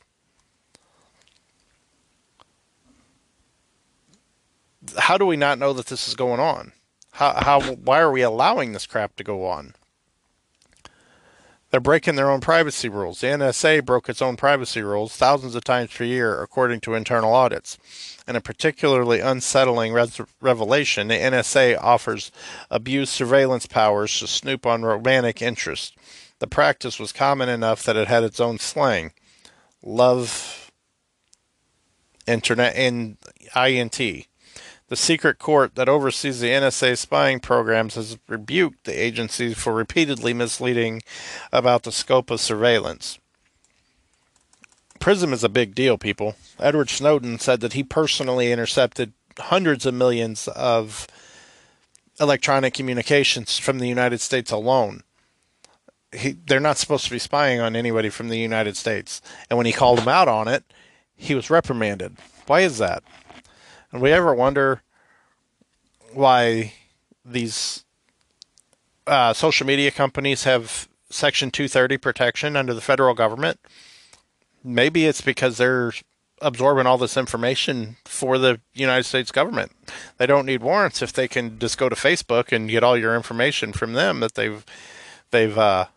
How do we not know that this is going on? How, how, why are we allowing this crap to go on? They're breaking their own privacy rules. The N S A broke its own privacy rules thousands of times per year, according to internal audits. In a particularly unsettling res- revelation, the N S A offers abused surveillance powers to snoop on romantic interests. The practice was common enough that it had its own slang. Love, internet, and I N T. The secret court that oversees the N S A spying programs has rebuked the agency for repeatedly misleading about the scope of surveillance. PRISM is a big deal, people. Edward Snowden said that he personally intercepted hundreds of millions of electronic communications from the United States alone. He, they're not supposed to be spying on anybody from the United States. And when he called him out on it, he was reprimanded. Why is that? And we ever wonder why these uh, social media companies have Section two thirty protection under the federal government? Maybe it's because they're absorbing all this information for the United States government. They don't need warrants if they can just go to Facebook and get all your information from them that they've they've uh,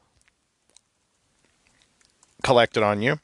collected on you.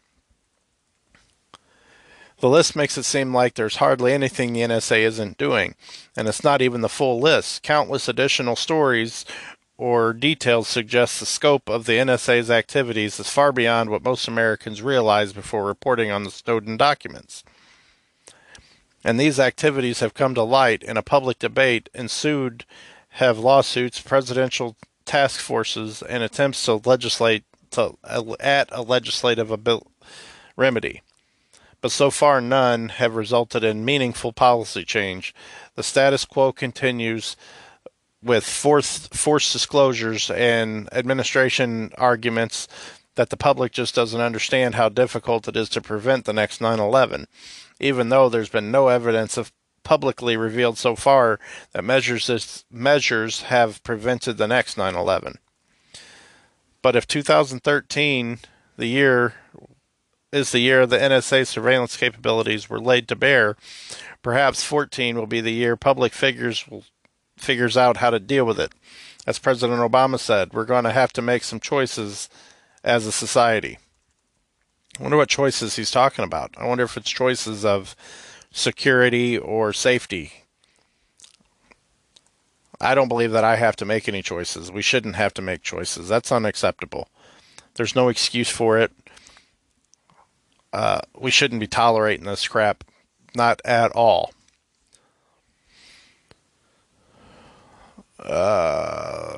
The list makes it seem like there's hardly anything the N S A isn't doing, and it's not even the full list. Countless additional stories or details suggest the scope of the N S A's activities is far beyond what most Americans realize before reporting on the Snowden documents. And these activities have come to light in a public debate ensued, have lawsuits, presidential task forces, and attempts to legislate to, at a legislative abil- remedy. But so far none have resulted in meaningful policy change. The status quo continues with forced, forced disclosures and administration arguments that the public just doesn't understand how difficult it is to prevent the next nine eleven, even though there's been no evidence of publicly revealed so far that measures this, measures have prevented the next nine eleven. But if two thousand thirteen, the year is the year the N S A surveillance capabilities were laid to bear, perhaps fourteen will be the year public figures will figures out how to deal with it. As President Obama said, we're going to have to make some choices as a society. I wonder what choices he's talking about. I wonder if it's choices of security or safety. I don't believe that I have to make any choices. We shouldn't have to make choices. That's unacceptable. There's no excuse for it. Uh, we shouldn't be tolerating this crap. Not at all. Uh,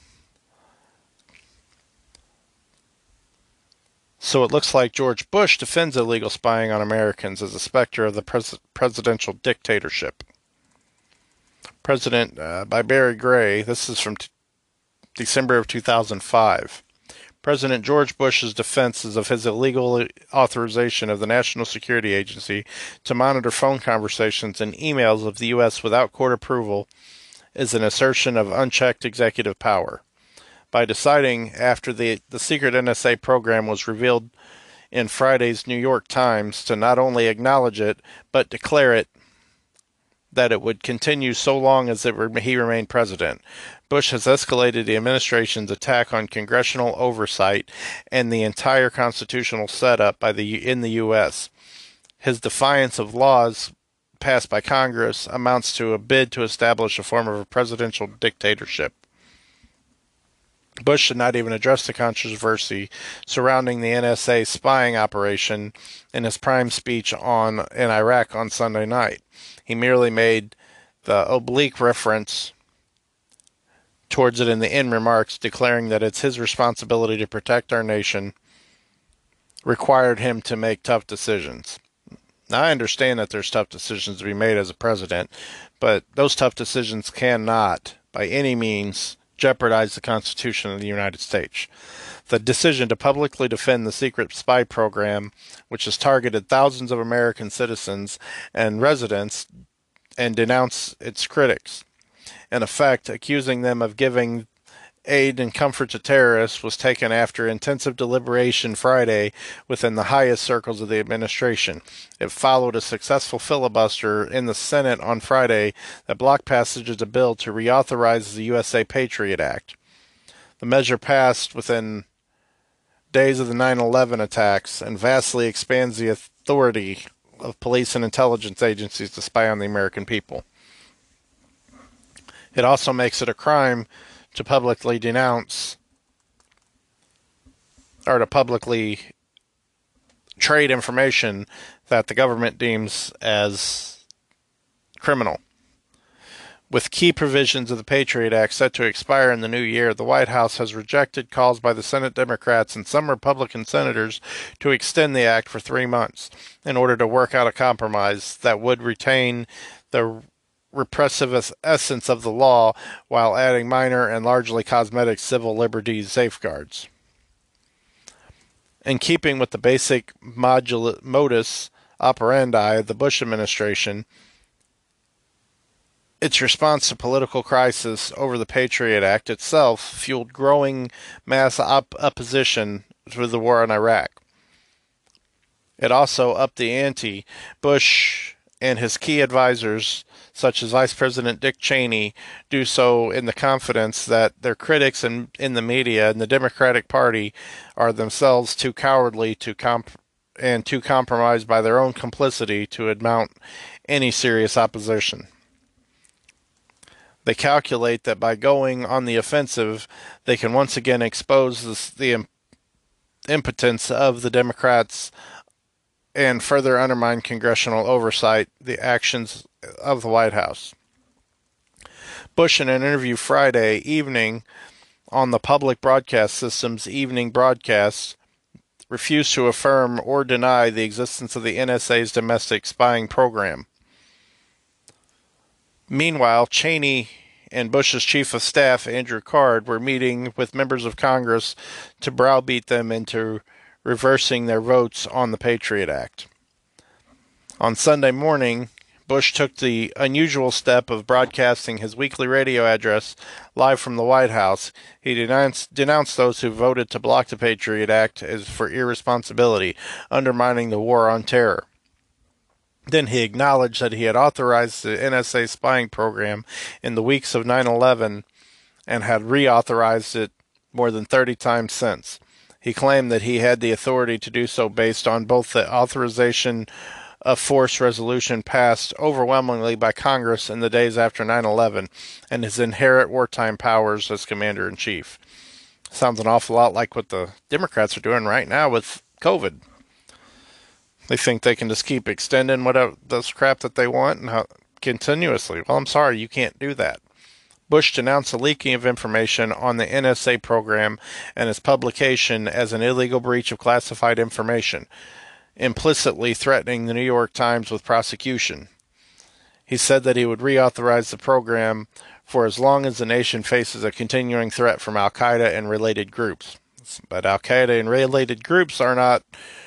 so it looks like George Bush defends illegal spying on Americans as a specter of the pres- presidential dictatorship. President, uh, by Barry Gray, this is from t- December of two thousand five. President George Bush's defenses of his illegal authorization of the National Security Agency to monitor phone conversations and emails of the U S without court approval is an assertion of unchecked executive power. By deciding after the, the secret N S A program was revealed in Friday's New York Times to not only acknowledge it, but declare it that it would continue so long as it re- he remained president. Bush has escalated the administration's attack on congressional oversight and the entire constitutional setup by the in the U S. His defiance of laws passed by Congress amounts to a bid to establish a form of a presidential dictatorship. Bush should not even address the controversy surrounding the N S A spying operation in his prime speech on in Iraq on Sunday night. He merely made the oblique reference towards it in the end remarks, declaring that it's his responsibility to protect our nation, required him to make tough decisions. Now, I understand that there's tough decisions to be made as a president, but those tough decisions cannot, by any means, jeopardize the Constitution of the United States. The decision to publicly defend the secret spy program, which has targeted thousands of American citizens and residents, and denounce its critics, in effect accusing them of giving aid and comfort to terrorists, was taken after intensive deliberation Friday within the highest circles of the administration. It followed a successful filibuster in the Senate on Friday that blocked passage of the bill to reauthorize the U S A Patriot Act. The measure passed within days of the nine eleven attacks and vastly expands the authority of police and intelligence agencies to spy on the American people. It also makes it a crime to publicly denounce or to publicly trade information that the government deems as criminal. With key provisions of the Patriot Act set to expire in the new year, the White House has rejected calls by the Senate Democrats and some Republican senators to extend the act for three months in order to work out a compromise that would retain the repressive essence of the law while adding minor and largely cosmetic civil liberties safeguards. In keeping with the basic modula- modus operandi of the Bush administration, its response to political crisis over the Patriot Act itself fueled growing mass op- opposition to the war in Iraq. It also upped the ante. Bush and his key advisors, such as Vice President Dick Cheney, do so in the confidence that their critics in, in the media and the Democratic Party are themselves too cowardly to comp- and too compromised by their own complicity to mount any serious opposition. They calculate that by going on the offensive, they can once again expose this, the imp- impotence of the Democrats and further undermine congressional oversight, the actions of the White House. Bush, in an interview Friday evening on the public broadcast system's evening broadcast, refused to affirm or deny the existence of the N S A's domestic spying program. Meanwhile, Cheney and Bush's chief of staff, Andrew Card, were meeting with members of Congress to browbeat them into reversing their votes on the Patriot Act. On Sunday morning, Bush took the unusual step of broadcasting his weekly radio address live from the White House. He denounced, denounced those who voted to block the Patriot Act as for irresponsibility, undermining the war on terror. Then he acknowledged that he had authorized the N S A spying program in the weeks of nine eleven and had reauthorized it more than thirty times since. He claimed that he had the authority to do so based on both the authorization of force resolution passed overwhelmingly by Congress in the days after nine eleven and his inherent wartime powers as commander-in-chief. Sounds an awful lot like what the Democrats are doing right now with COVID. They think they can just keep extending whatever this crap that they want and how, continuously. Well, I'm sorry, you can't do that. Bush denounced the leaking of information on the N S A program and its publication as an illegal breach of classified information, implicitly threatening the New York Times with prosecution. He said that he would reauthorize the program for as long as the nation faces a continuing threat from Al-Qaeda and related groups. But Al-Qaeda and related groups are not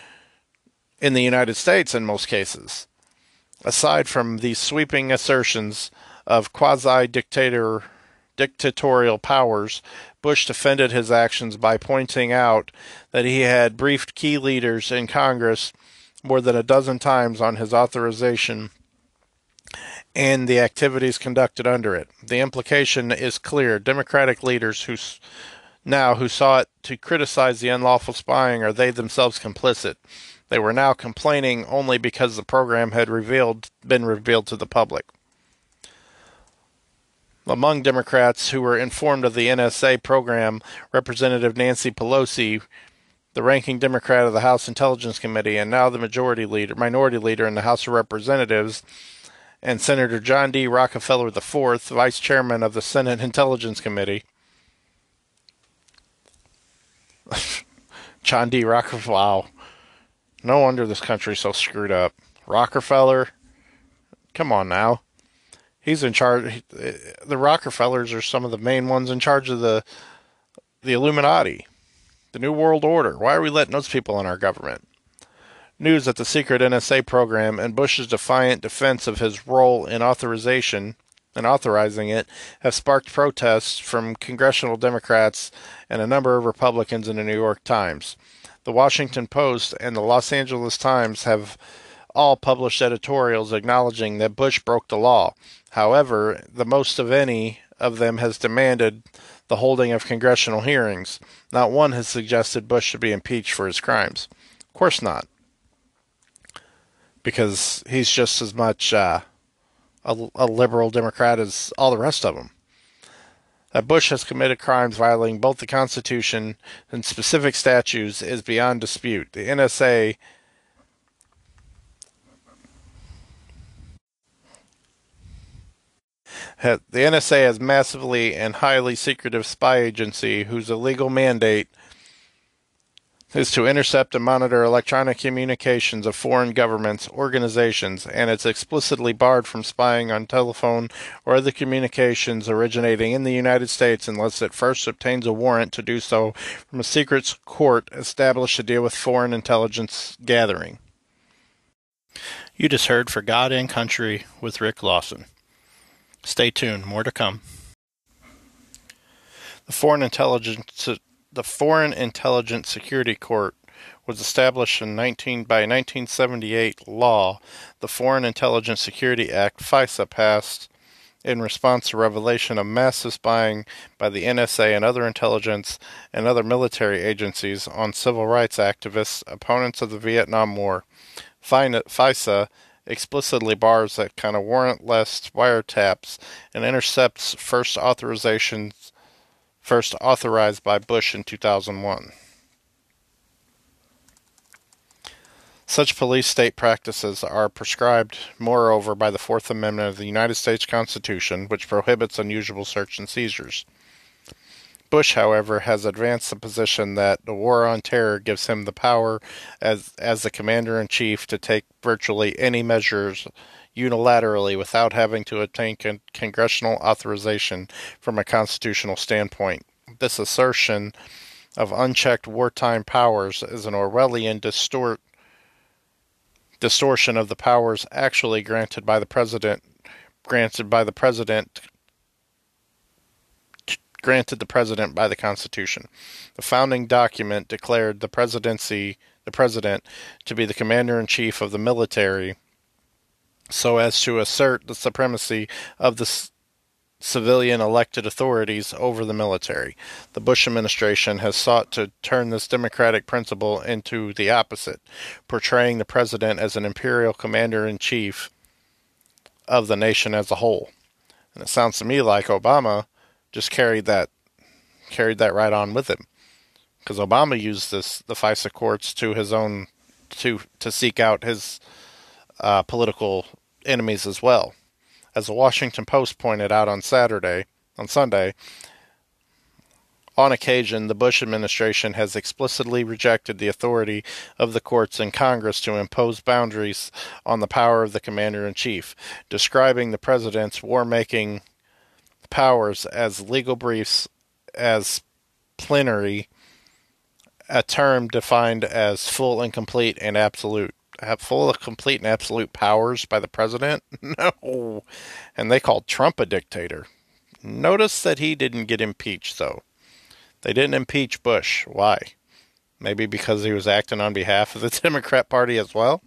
in the United States in most cases. Aside from these sweeping assertions of quasi-dictator dictatorial powers, Bush defended his actions by pointing out that he had briefed key leaders in Congress more than a dozen times on his authorization and the activities conducted under it. The implication is clear. Democratic leaders who now who sought to criticize the unlawful spying are they themselves complicit. They were now complaining only because the program had revealed been revealed to the public. Among Democrats who were informed of the N S A program, Representative Nancy Pelosi, the ranking Democrat of the House Intelligence Committee and now the majority leader, minority leader in the House of Representatives, and Senator John D. Rockefeller the fourth, Vice Chairman of the Senate Intelligence Committee. John D. Rockefeller, wow. No wonder this country's so screwed up. Rockefeller, come on now. He's in charge. The Rockefellers are some of the main ones in charge of the the Illuminati, the New World Order. Why are we letting those people in our government? News that the secret N S A program and Bush's defiant defense of his role in authorization and authorizing it have sparked protests from congressional Democrats and a number of Republicans in the New York Times. The Washington Post and the Los Angeles Times have all published editorials acknowledging that Bush broke the law. However, the most of any of them has demanded the holding of congressional hearings. Not one has suggested Bush should be impeached for his crimes. Of course not. Because he's just as much uh, a, a liberal Democrat as all the rest of them. That Bush has committed crimes violating both the Constitution and specific statutes is beyond dispute. The N S A the N S A is massively and highly secretive spy agency whose illegal mandate is to intercept and monitor electronic communications of foreign governments, organizations, and it's explicitly barred from spying on telephone or other communications originating in the United States unless it first obtains a warrant to do so from a secret court established to deal with foreign intelligence gathering. You just heard For God and Country with Rick Lawson. Stay tuned, more to come. The Foreign Intelligence The Foreign Intelligence Security Court was established in nineteen by nineteen seventy-eight law. The Foreign Intelligence Security Act, FISA, passed in response to revelation of massive spying by the N S A and other intelligence and other military agencies on civil rights activists, opponents of the Vietnam War. FISA explicitly bars that kind of warrantless wiretaps and intercepts first authorizations first authorized by Bush in two thousand one. Such police state practices are prescribed, moreover, by the Fourth Amendment of the United States Constitution, which prohibits unusual search and seizures. Bush, however, has advanced the position that the war on terror gives him the power as as the commander-in-chief to take virtually any measures unilaterally without having to obtain con- congressional authorization from a constitutional standpoint. This assertion of unchecked wartime powers is an Orwellian distort, distortion of the powers actually granted by the president, granted by the president, granted the president by the Constitution. The founding document declared the presidency, the president, to be the commander-in-chief of the military, so as to assert the supremacy of the c- civilian elected authorities over the military. The Bush administration has sought to turn this democratic principle into the opposite, portraying the president as an imperial commander-in-chief of the nation as a whole. And it sounds to me like Obama just carried that carried that right on with him, because Obama used this the FISA courts to his own to to seek out his uh, political enemies as well. As the Washington Post pointed out on Saturday, on Sunday, on occasion, the Bush administration has explicitly rejected the authority of the courts and Congress to impose boundaries on the power of the commander-in-chief, describing the president's war-making powers as legal briefs as plenary, a term defined as full and complete and absolute. Have full of complete and absolute powers by the president? No. And they called Trump a dictator. Notice that he didn't get impeached, though. They didn't impeach Bush. Why? Maybe because he was acting on behalf of the Democrat Party as well?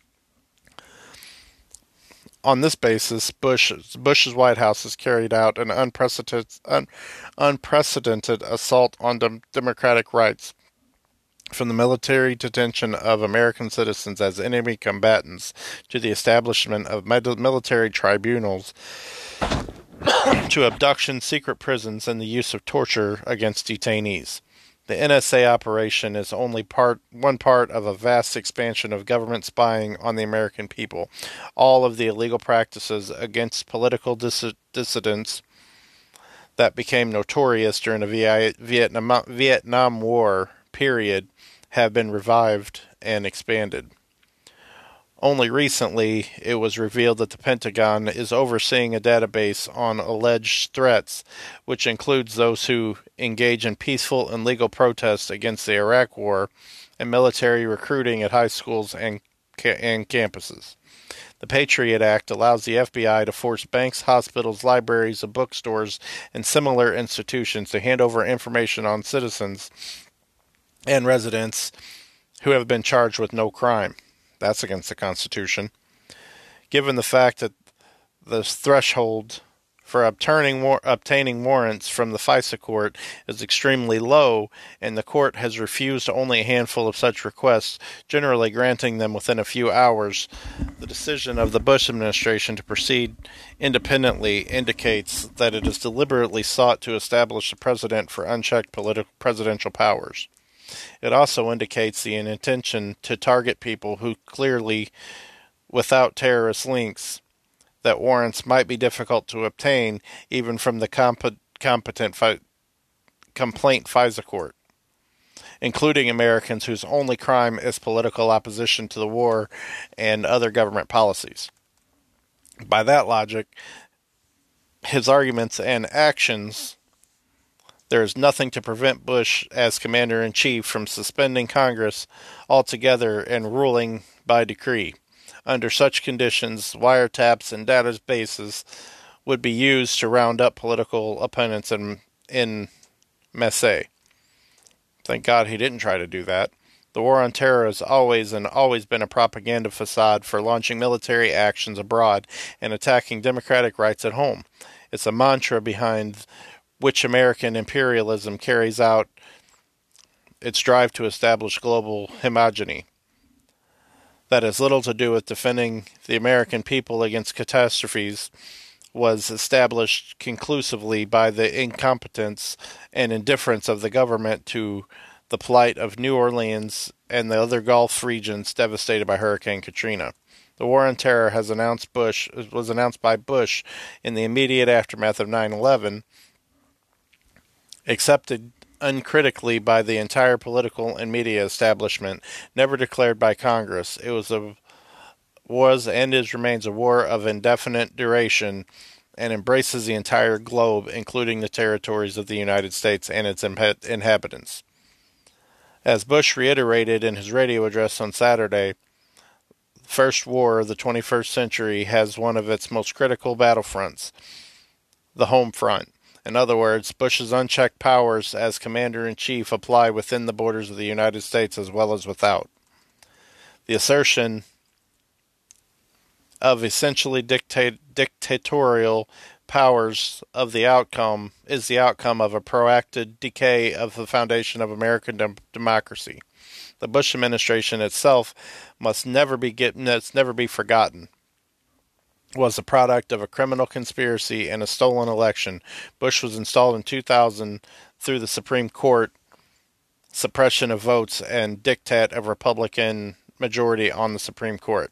On this basis, Bush, Bush's White House has carried out an unprecedented, un, unprecedented assault on dem- democratic rights, from the military detention of American citizens as enemy combatants to the establishment of med- military tribunals to abduction, secret prisons, and the use of torture against detainees. The N S A operation is only part one part of a vast expansion of government spying on the American people. All of the illegal practices against political dis- dissidents that became notorious during the Vietnam, Vietnam War period have been revived and expanded. Only recently, it was revealed that the Pentagon is overseeing a database on alleged threats, which includes those who engage in peaceful and legal protests against the Iraq War and military recruiting at high schools and, and campuses. The Patriot Act allows the F B I to force banks, hospitals, libraries, and bookstores and similar institutions to hand over information on citizens and residents who have been charged with no crime. That's against the Constitution. Given the fact that the threshold for obtaining, war- obtaining warrants from the FISA court is extremely low, and the court has refused only a handful of such requests, generally granting them within a few hours, the decision of the Bush administration to proceed independently indicates that it has deliberately sought to establish the president for unchecked political presidential powers. It also indicates the intention to target people who clearly, without terrorist links, that warrants might be difficult to obtain even from the comp- competent fi- complaint FISA court, including Americans whose only crime is political opposition to the war and other government policies. By that logic, his arguments and actions, there is nothing to prevent Bush as Commander-in-Chief from suspending Congress altogether and ruling by decree. Under such conditions, wiretaps and databases would be used to round up political opponents in, in Marseille. Thank God he didn't try to do that. The war on terror has always and always been a propaganda facade for launching military actions abroad and attacking democratic rights at home. It's a mantra behind which American imperialism carries out its drive to establish global hegemony. That has little to do with defending the American people against catastrophes, was established conclusively by the incompetence and indifference of the government to the plight of New Orleans and the other Gulf regions devastated by Hurricane Katrina. The war on terror has announced Bush was announced by Bush in the immediate aftermath of nine eleven, accepted uncritically by the entire political and media establishment, never declared by Congress. It was a was and is remains a war of indefinite duration and embraces the entire globe, including the territories of the United States and its inhabitants. As Bush reiterated in his radio address on Saturday, the first war of the twenty-first century has one of its most critical battlefronts, the home front. In other words, Bush's unchecked powers as Commander-in-Chief apply within the borders of the United States as well as without. The assertion of essentially dictate, dictatorial powers of the outcome is the outcome of a proactive decay of the foundation of American dem- democracy. The Bush administration itself must never be get, must never be forgotten. Was the product of a criminal conspiracy and a stolen election. Bush was installed in two thousand through the Supreme Court suppression of votes and diktat of Republican majority on the Supreme Court.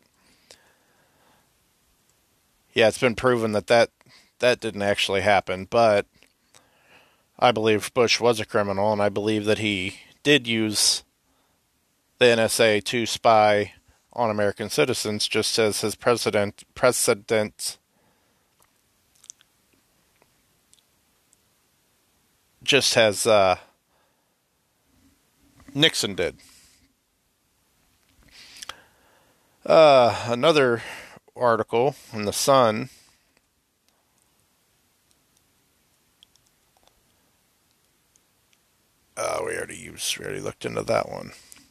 Yeah, it's been proven that that, that didn't actually happen, but I believe Bush was a criminal, and I believe that he did use the N S A to spy on American citizens, just as his president, precedent, just as uh, Nixon did. Uh, another article in the Sun. Uh, we already used, we already looked into that one.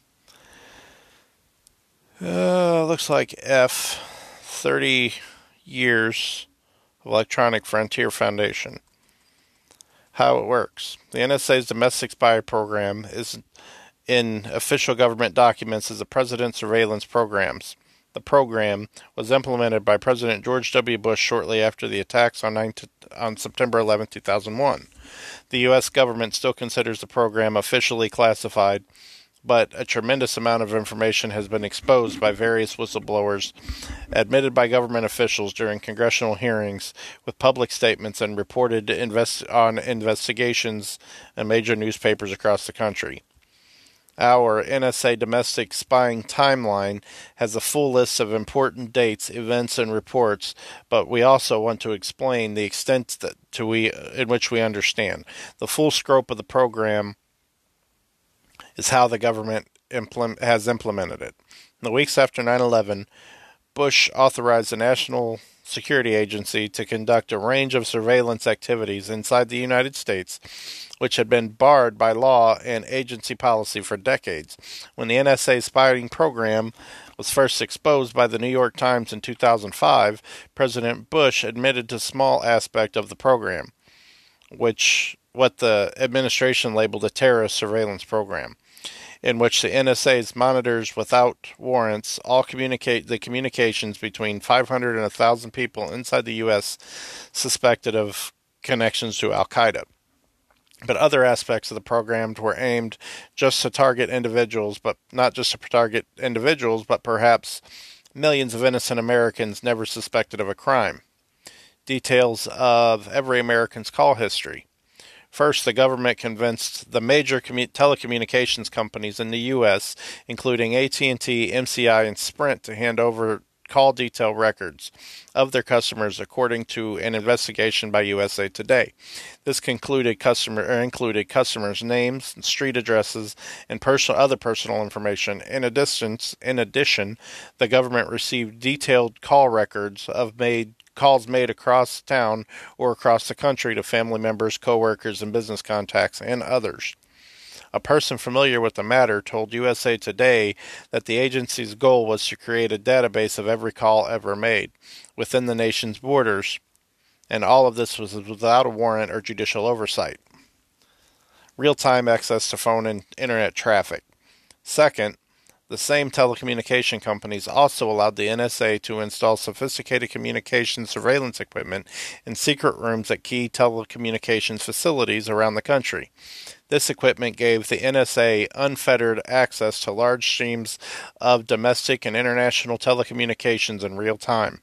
Uh, looks like F, thirty years of Electronic Frontier Foundation. How it works. The N S A's domestic spy program is in official government documents as a president surveillance programs. The program was implemented by President George W. Bush shortly after the attacks on, nine, on September eleventh, two thousand one. The U S government still considers the program officially classified, but a tremendous amount of information has been exposed by various whistleblowers, admitted by government officials during congressional hearings, with public statements and reported invest- on investigations in major newspapers across the country. Our N S A Domestic Spying Timeline has a full list of important dates, events, and reports, but we also want to explain the extent that to we in which we understand. The full scope of the program is how the government implement, has implemented it. In the weeks after nine eleven, Bush authorized the National Security Agency to conduct a range of surveillance activities inside the United States, which had been barred by law and agency policy for decades. When the N S A spying program was first exposed by the New York Times in two thousand five, President Bush admitted to a small aspect of the program, which what the administration labeled a terrorist surveillance program, in which the N S A monitors without warrants all communicate the communications between five hundred and one thousand people inside the U S suspected of connections to Al-Qaeda. But other aspects of the program were aimed just to target individuals, but not just to target individuals, but perhaps millions of innocent Americans never suspected of a crime. Details of every American's call history. First, the government convinced the major commu- telecommunications companies in the U S, including A T and T, M C I, and Sprint, to hand over call detail records of their customers according to an investigation by U S A Today. This concluded customer or included customers' names, street addresses, and personal other personal information. In addition, in addition, the government received detailed call records of made calls made across town or across the country to family members, coworkers, and business contacts, and others. A person familiar with the matter told U S A Today that the agency's goal was to create a database of every call ever made within the nation's borders, and all of this was without a warrant or judicial oversight. Real-time access to phone and internet traffic. Second, the same telecommunication companies also allowed the N S A to install sophisticated communication surveillance equipment in secret rooms at key telecommunications facilities around the country. This equipment gave the N S A unfettered access to large streams of domestic and international telecommunications in real time,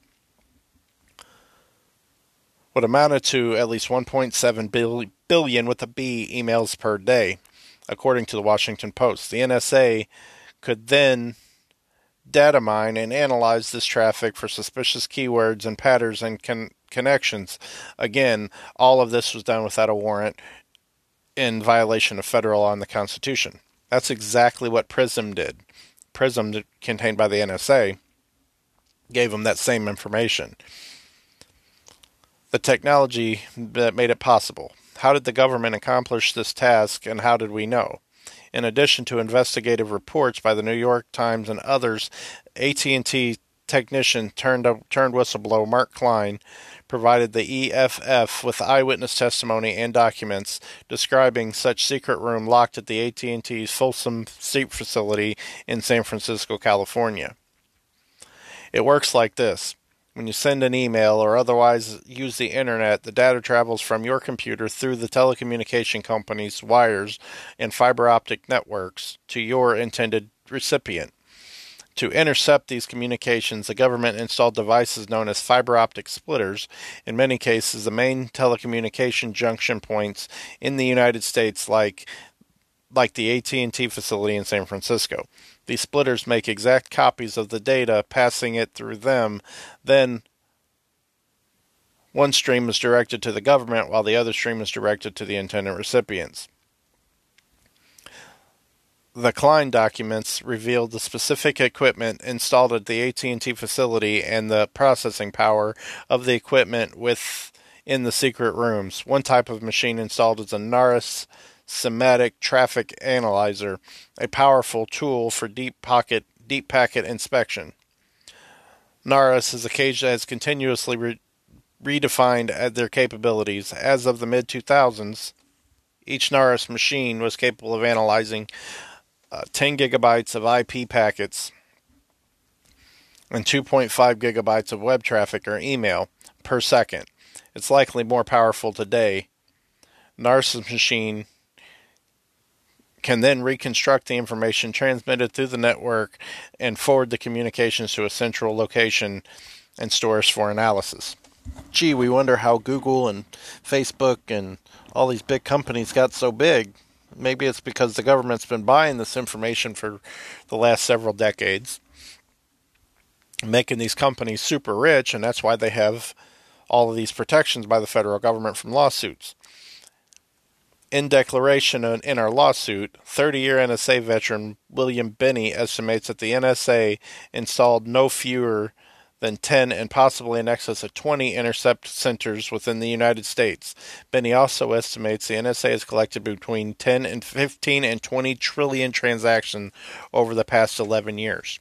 what amounted to at least one point seven billion with a B emails per day, according to the Washington Post. The N S A could then data mine and analyze this traffic for suspicious keywords and patterns and con- connections. Again, all of this was done without a warrant, in violation of federal law and the Constitution. That's exactly what PRISM did. PRISM, contained by the N S A, gave them that same information. The technology that made it possible. How did the government accomplish this task, and how did we know? In addition to investigative reports by the New York Times and others, A T and T technician turned turned whistleblower Mark Klein provided the E F F with eyewitness testimony and documents describing such secret room locked at the A T and T's Folsom Street facility in San Francisco, California. It works like this. When you send an email or otherwise use the internet, the data travels from your computer through the telecommunication company's wires and fiber optic networks to your intended recipient. To intercept these communications, the government installed devices known as fiber optic splitters, in many cases the main telecommunication junction points in the United States, like like the A T and T facility in San Francisco. These splitters make exact copies of the data, passing it through them. Then one stream is directed to the government, while the other stream is directed to the intended recipients. The Klein documents revealed the specific equipment installed at the A T and T facility and the processing power of the equipment within the secret rooms. One type of machine installed is a NARIS Semantic Traffic Analyzer, a powerful tool for deep pocket deep packet inspection. NARIS has occasionally has continuously re- redefined their capabilities. As of the mid two thousands, each NARIS machine was capable of analyzing uh, ten gigabytes of I P packets and two point five gigabytes of web traffic or email per second. It's likely more powerful today. NARIS machine can then reconstruct the information transmitted through the network and forward the communications to a central location and stores for analysis. Gee, we wonder how Google and Facebook and all these big companies got so big. Maybe it's because the government's been buying this information for the last several decades, making these companies super rich, and that's why they have all of these protections by the federal government from lawsuits. In declaration in our lawsuit, thirty-year N S A veteran William Binney estimates that the N S A installed no fewer than ten and possibly in excess of twenty intercept centers within the United States. Binney also estimates the N S A has collected between ten and fifteen and twenty trillion transactions over the past eleven years.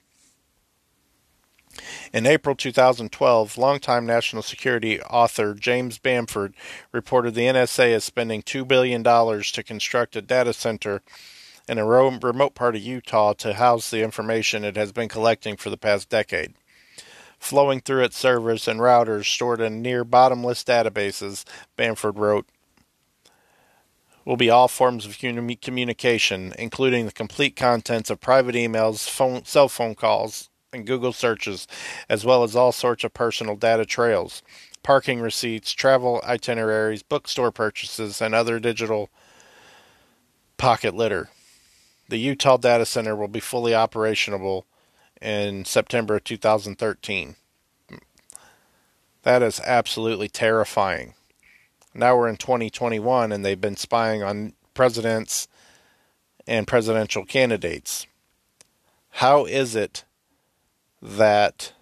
In April two thousand twelve, longtime national security author James Bamford reported the N S A is spending two billion dollars to construct a data center in a remote part of Utah to house the information it has been collecting for the past decade. Flowing through its servers and routers stored in near bottomless databases, Bamford wrote, will be all forms of communication, including the complete contents of private emails, phone, cell phone calls, and Google searches, as well as all sorts of personal data trails, parking receipts, travel itineraries, bookstore purchases, and other digital pocket litter. The Utah data center will be fully operational in September of two thousand thirteen. That is absolutely terrifying. Now we're in twenty twenty-one and they've been spying on presidents and presidential candidates. How is it that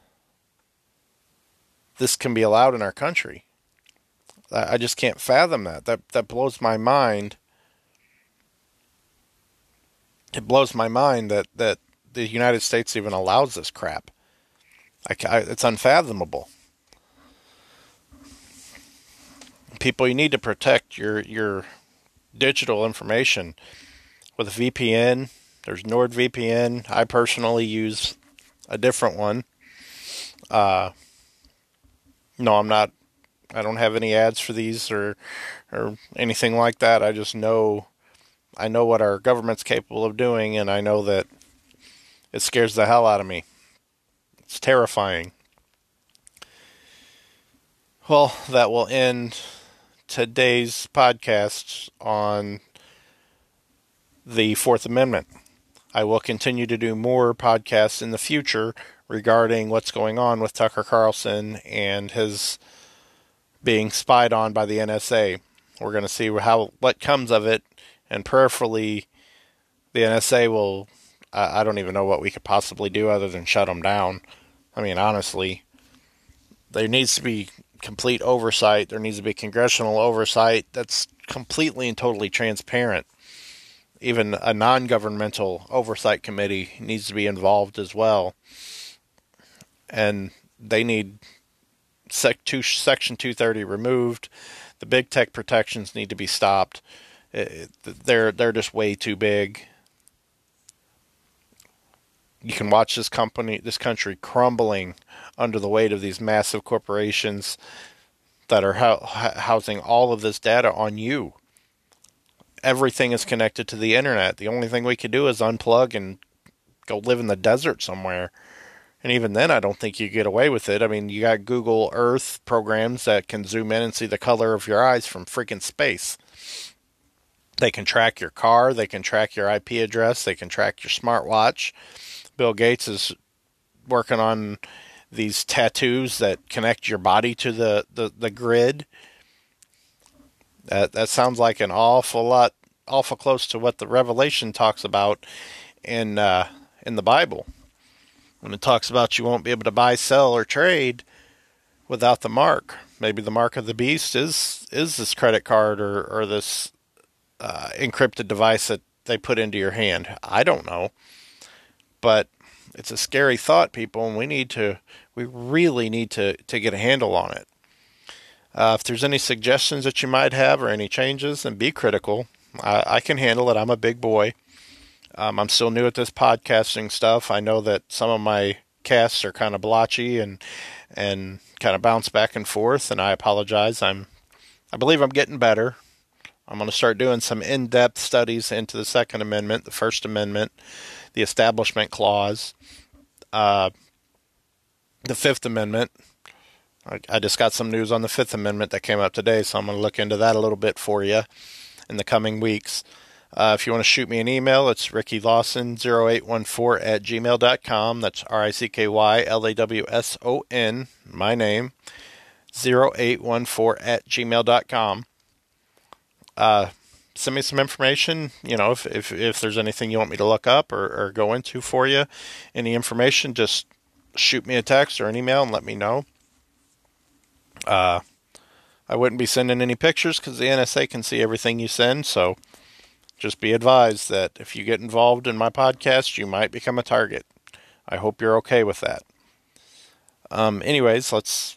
this can be allowed in our country? I just can't fathom that. That that blows my mind. It blows my mind that, that the United States even allows this crap. I, I, it's unfathomable. People, you need to protect your your digital information with a V P N. There's NordVPN. I personally use a different one. Uh, no, I'm not. I don't have any ads for these or or anything like that. I just know. I know what our government's capable of doing, and I know that it scares the hell out of me. It's terrifying. Well, that will end today's podcast on the Fourth Amendment. I will continue to do more podcasts in the future regarding what's going on with Tucker Carlson and his being spied on by the N S A. We're going to see how what comes of it, and prayerfully the N S A will, I, I don't even know what we could possibly do other than shut them down. I mean, honestly, there needs to be complete oversight. There needs to be congressional oversight that's completely and totally transparent. Even a non-governmental oversight committee needs to be involved as well. And they need sec two, Section two thirty removed. The big tech protections need to be stopped. It, they're they're just way too big. You can watch this company, this country crumbling under the weight of these massive corporations that are ho- housing all of this data on you. Everything is connected to the internet. The only thing we could do is unplug and go live in the desert somewhere. And even then, I don't think you get away with it. I mean, you got Google Earth programs that can zoom in and see the color of your eyes from freaking space. They can track your car. They can track your I P address. They can track your smartwatch. Bill Gates is working on these tattoos that connect your body to the, the, the grid. That that sounds like an awful lot, awful close to what the Revelation talks about in uh, in the Bible. When it talks about you won't be able to buy, sell, or trade without the mark. Maybe the mark of the beast is is this credit card or, or this uh, encrypted device that they put into your hand. I don't know. But it's a scary thought, people, and we need to, we really need to, to get a handle on it. Uh, if there's any suggestions that you might have or any changes, then be critical. I, I can handle it. I'm a big boy. Um, I'm still new at this podcasting stuff. I know that some of my casts are kind of blotchy and and kind of bounce back and forth, and I apologize. I'm, I believe I'm getting better. I'm going to start doing some in-depth studies into the Second Amendment, the First Amendment, the Establishment Clause, uh, the Fifth Amendment. I, I just got some news on the Fifth Amendment that came up today, so I'm going to look into that a little bit for you in the coming weeks. Uh, if you want to shoot me an email, it's ricky lawson zero eight one four at gmail dot com. That's R I C K Y L A W S O N, my name, zero eight one four at gmail dot com. Uh, send me some information, you know, if, if, if there's anything you want me to look up or, or go into for you, any information, just shoot me a text or an email and let me know. Uh, I wouldn't be sending any pictures because the N S A can see everything you send, so just be advised that if you get involved in my podcast, you might become a target. I hope you're okay with that. Um, anyways, let's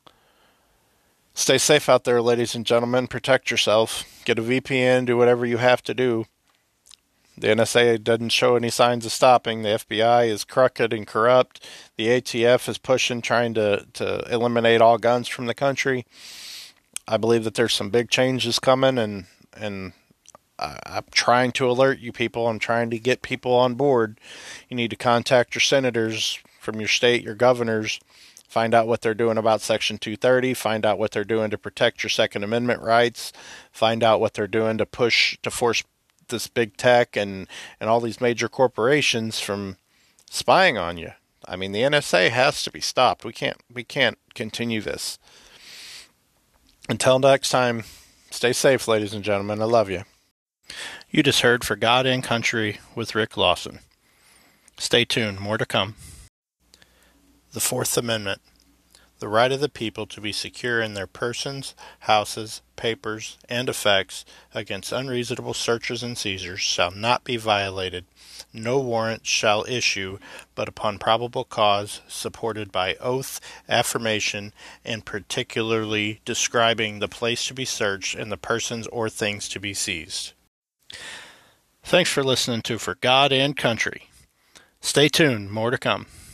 stay safe out there, ladies and gentlemen. Protect yourself. Get a V P N. Do whatever you have to do. The N S A doesn't show any signs of stopping. The F B I is crooked and corrupt. The A T F is pushing, trying to, to eliminate all guns from the country. I believe that there's some big changes coming, and and I'm trying to alert you people. I'm trying to get people on board. You need to contact your senators from your state, your governors. Find out what they're doing about Section two thirty. Find out what they're doing to protect your Second Amendment rights. Find out what they're doing to push, to force this big tech and, and all these major corporations from spying on you. I mean, the N S A has to be stopped. We can't, we can't continue this. Until next time, stay safe, ladies and gentlemen. I love you. You just heard For God and Country with Rick Lawson. Stay tuned. More to come. The Fourth Amendment. The right of the people to be secure in their persons, houses, papers, and effects against unreasonable searches and seizures shall not be violated. No warrant shall issue but upon probable cause, supported by oath, affirmation, and particularly describing the place to be searched and the persons or things to be seized. Thanks for listening to For God and Country. Stay tuned. More to come.